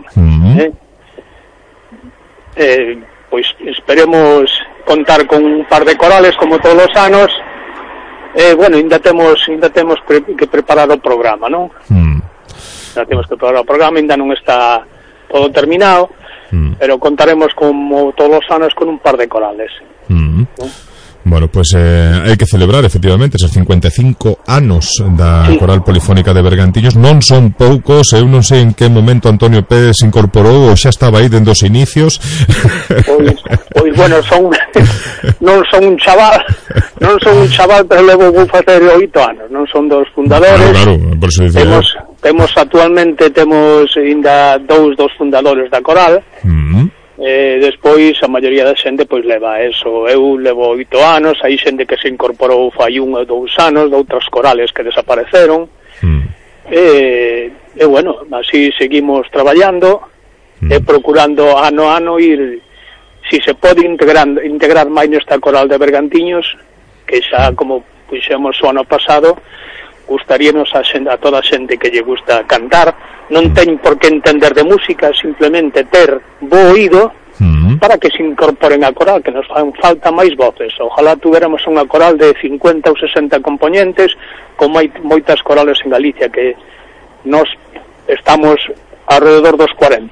Speaker 18: Pois esperemos contar con un par de corales como todos os anos. Bueno, ainda temos que preparar o programa, non? Ainda temos que preparar o programa, ainda non está todo terminado, pero contaremos como todos os anos con un par de corales.
Speaker 2: Bueno, pois hai que celebrar efectivamente esos 55 anos da Coral Polifónica de Bergantiños. Non son poucos, eu non sei en que momento Antonio Pérez se incorporou ou xa estaba aí dende os inicios.
Speaker 18: Pois bueno, non son un chaval, pero levo vou facer 8 anos, non son dos fundadores.
Speaker 2: Claro, por eso dicía.
Speaker 18: Temos actualmente ainda dos fundadores da Coral. Despois a maioría da xente pois leva eso. Eu levo 8 anos, hai xente que se incorporou fai 1 ou 2 anos de outras corales que desapareceron. bueno, así seguimos traballando, procurando ano a ano ir, si se pode integrar máis nesta coral de Bergantiños, que xa como puxemos o ano pasado, gustaríanos a toda a xente que lle gusta cantar, non ten por que entender de música, simplemente ter bo oído para que se incorporen a coral, que nos fan falta máis voces. Ojalá tuviéramos unha coral de 50 ou 60 componentes, como hai moitas corales en Galicia, que nos estamos alrededor dos 40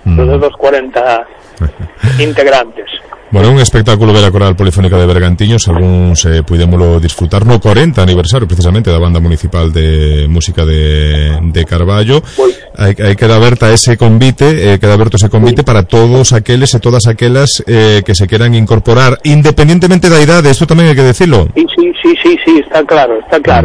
Speaker 18: integrantes.
Speaker 2: Bueno, un espectáculo ver a Coral Polifónica de Bergantiños, algúns pudémolo disfrutar no 40 aniversario precisamente da Banda Municipal de Música de Carballo. Hai queda aberto ese convite para todos aqueles e todas aquelas que se queran incorporar, independientemente da idade, isto tamén hai que decirlo.
Speaker 18: Sí, está claro.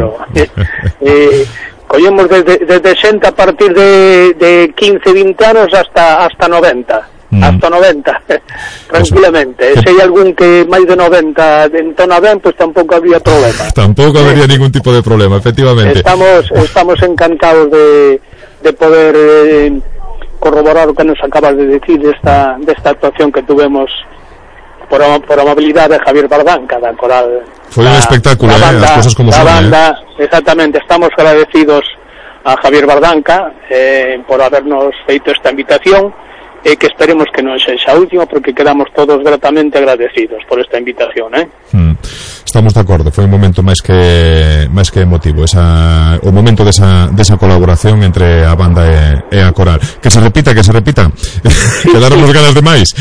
Speaker 18: Collemos desde xente a partir de 15, 20 anos hasta 90. Hasta 90, tranquilamente. Se hai algún que máis de 90 entona ben, pois tampouco había problema.
Speaker 2: Tampouco habería ningún tipo de problema, efectivamente.
Speaker 18: Estamos encantados de poder corroborar o que nos acabas de decir desta actuación que tuvemos por amabilidade de Javier Bardanca, da coral.
Speaker 2: Foi un espectáculo, as cosas como son.
Speaker 18: Banda, exactamente, estamos agradecidos a Javier Bardanca por habernos feito esta invitación, e que esperemos que non sexa a última, porque quedamos todos gratamente agradecidos por esta invitación,
Speaker 2: Estamos de acordo, foi un momento máis que emotivo, o momento desa colaboración entre a banda e a coral. Que se repita. Quedaron as ganas de máis.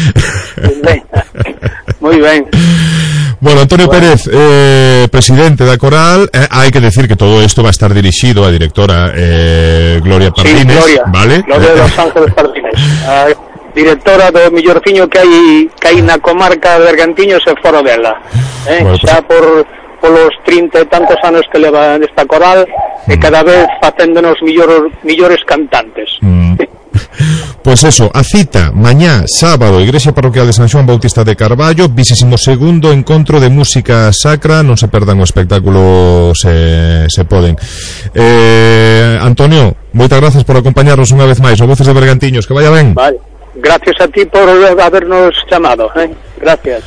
Speaker 18: Moi ben.
Speaker 2: Bueno, Antonio Pérez, presidente da coral, hai que decir que todo isto va a estar dirixido a directora Gloria Pardines, ¿vale?
Speaker 18: Gloria de Los Ángeles Pardines, directora do millorciño que hai na comarca de Bergantiños e fora dela, bueno, xa polos 30 e tantos anos que leva esta coral, e cada vez facéndonos millores cantantes.
Speaker 2: Pois eso, a cita mañá, sábado, Igrexa Parroquial de San Xoán Bautista de Carballo, 22º encontro de música sacra, non se perdan o espectáculo se poden. Antonio, moitas gracias por acompañarnos unha vez máis, o Voces de Bergantiños, que vaya ben.
Speaker 18: Vale, gracias a ti por habernos chamado, gracias.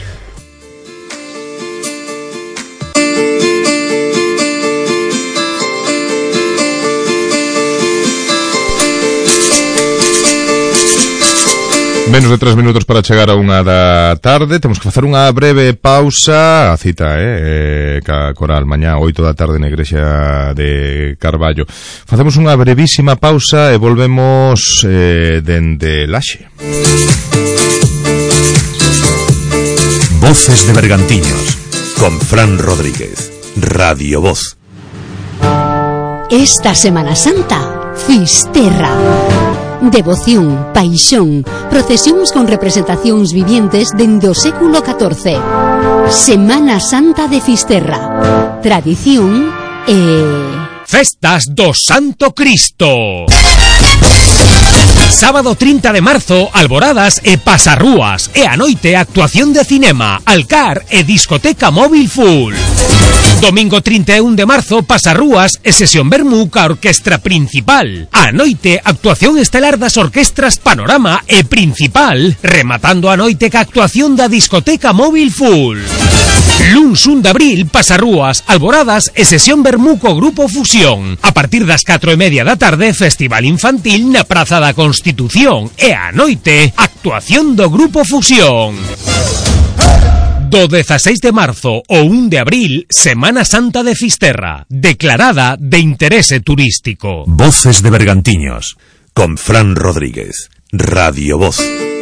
Speaker 2: Menos de 3 minutos para chegar a 1 da tarde. Temos que facer unha breve pausa. A cita, ca coral mañá 8 da tarde na Igrexa de Carballo. Facemos unha brevísima pausa e volvemos dende Laxe.
Speaker 1: Voces de Bergantiños con Fran Rodríguez, Radio Voz.
Speaker 9: Esta Semana Santa, Fisterra. Devoción, paixón, procesións con representacións vivientes dende o século XIV. Semana Santa de Fisterra. Tradición e...
Speaker 10: Festas do Santo Cristo. Sábado 30 de marzo, alboradas e pasarrúas, e a noite actuación de cinema, alcar e discoteca móvil full. Domingo 31 de marzo, pasarrúas e sesión vermú ca orquestra principal. A noite, actuación estelar das orquestras Panorama e Principal, rematando a noite ca actuación da discoteca móvil full. Luns 1 de abril, pasarrúas, alboradas e sesión vermú co Grupo Fusión. A partir das 4:30 da tarde, festival infantil na Praza da Constitución. E a noite, actuación do Grupo Fusión. Do 16 de marzo ao 1 de abril, Semana Santa de Fisterra, declarada de interese turístico.
Speaker 1: Voces de Bergantiños, con Fran Rodríguez, Radio Voz.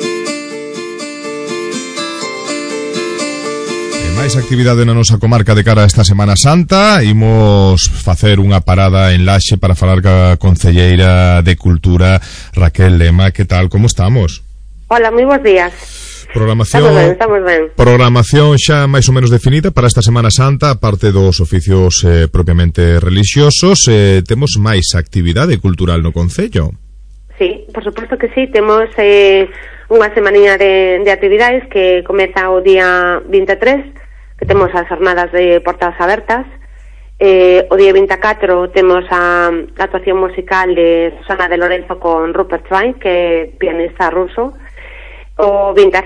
Speaker 2: Máis actividade na nosa comarca de cara a esta Semana Santa. Imos facer unha parada en Laxe para falar ca concelleira de Cultura, Raquel Lema. Que tal, como estamos?
Speaker 19: Hola, moi bons días. Estamos ben.
Speaker 2: Programación xa máis ou menos definida para esta Semana Santa, aparte dos oficios propiamente relixiosos. Temos máis actividade cultural no concello?
Speaker 19: Sí, por suposto que sí. Temos unha semaninha de actividades que comeza o día 23, que temos as jornadas de portas abertas, O día 24 temos a actuación musical de Susana de Lorenzo con Rupert Schwein, que é pianista ruso. O 25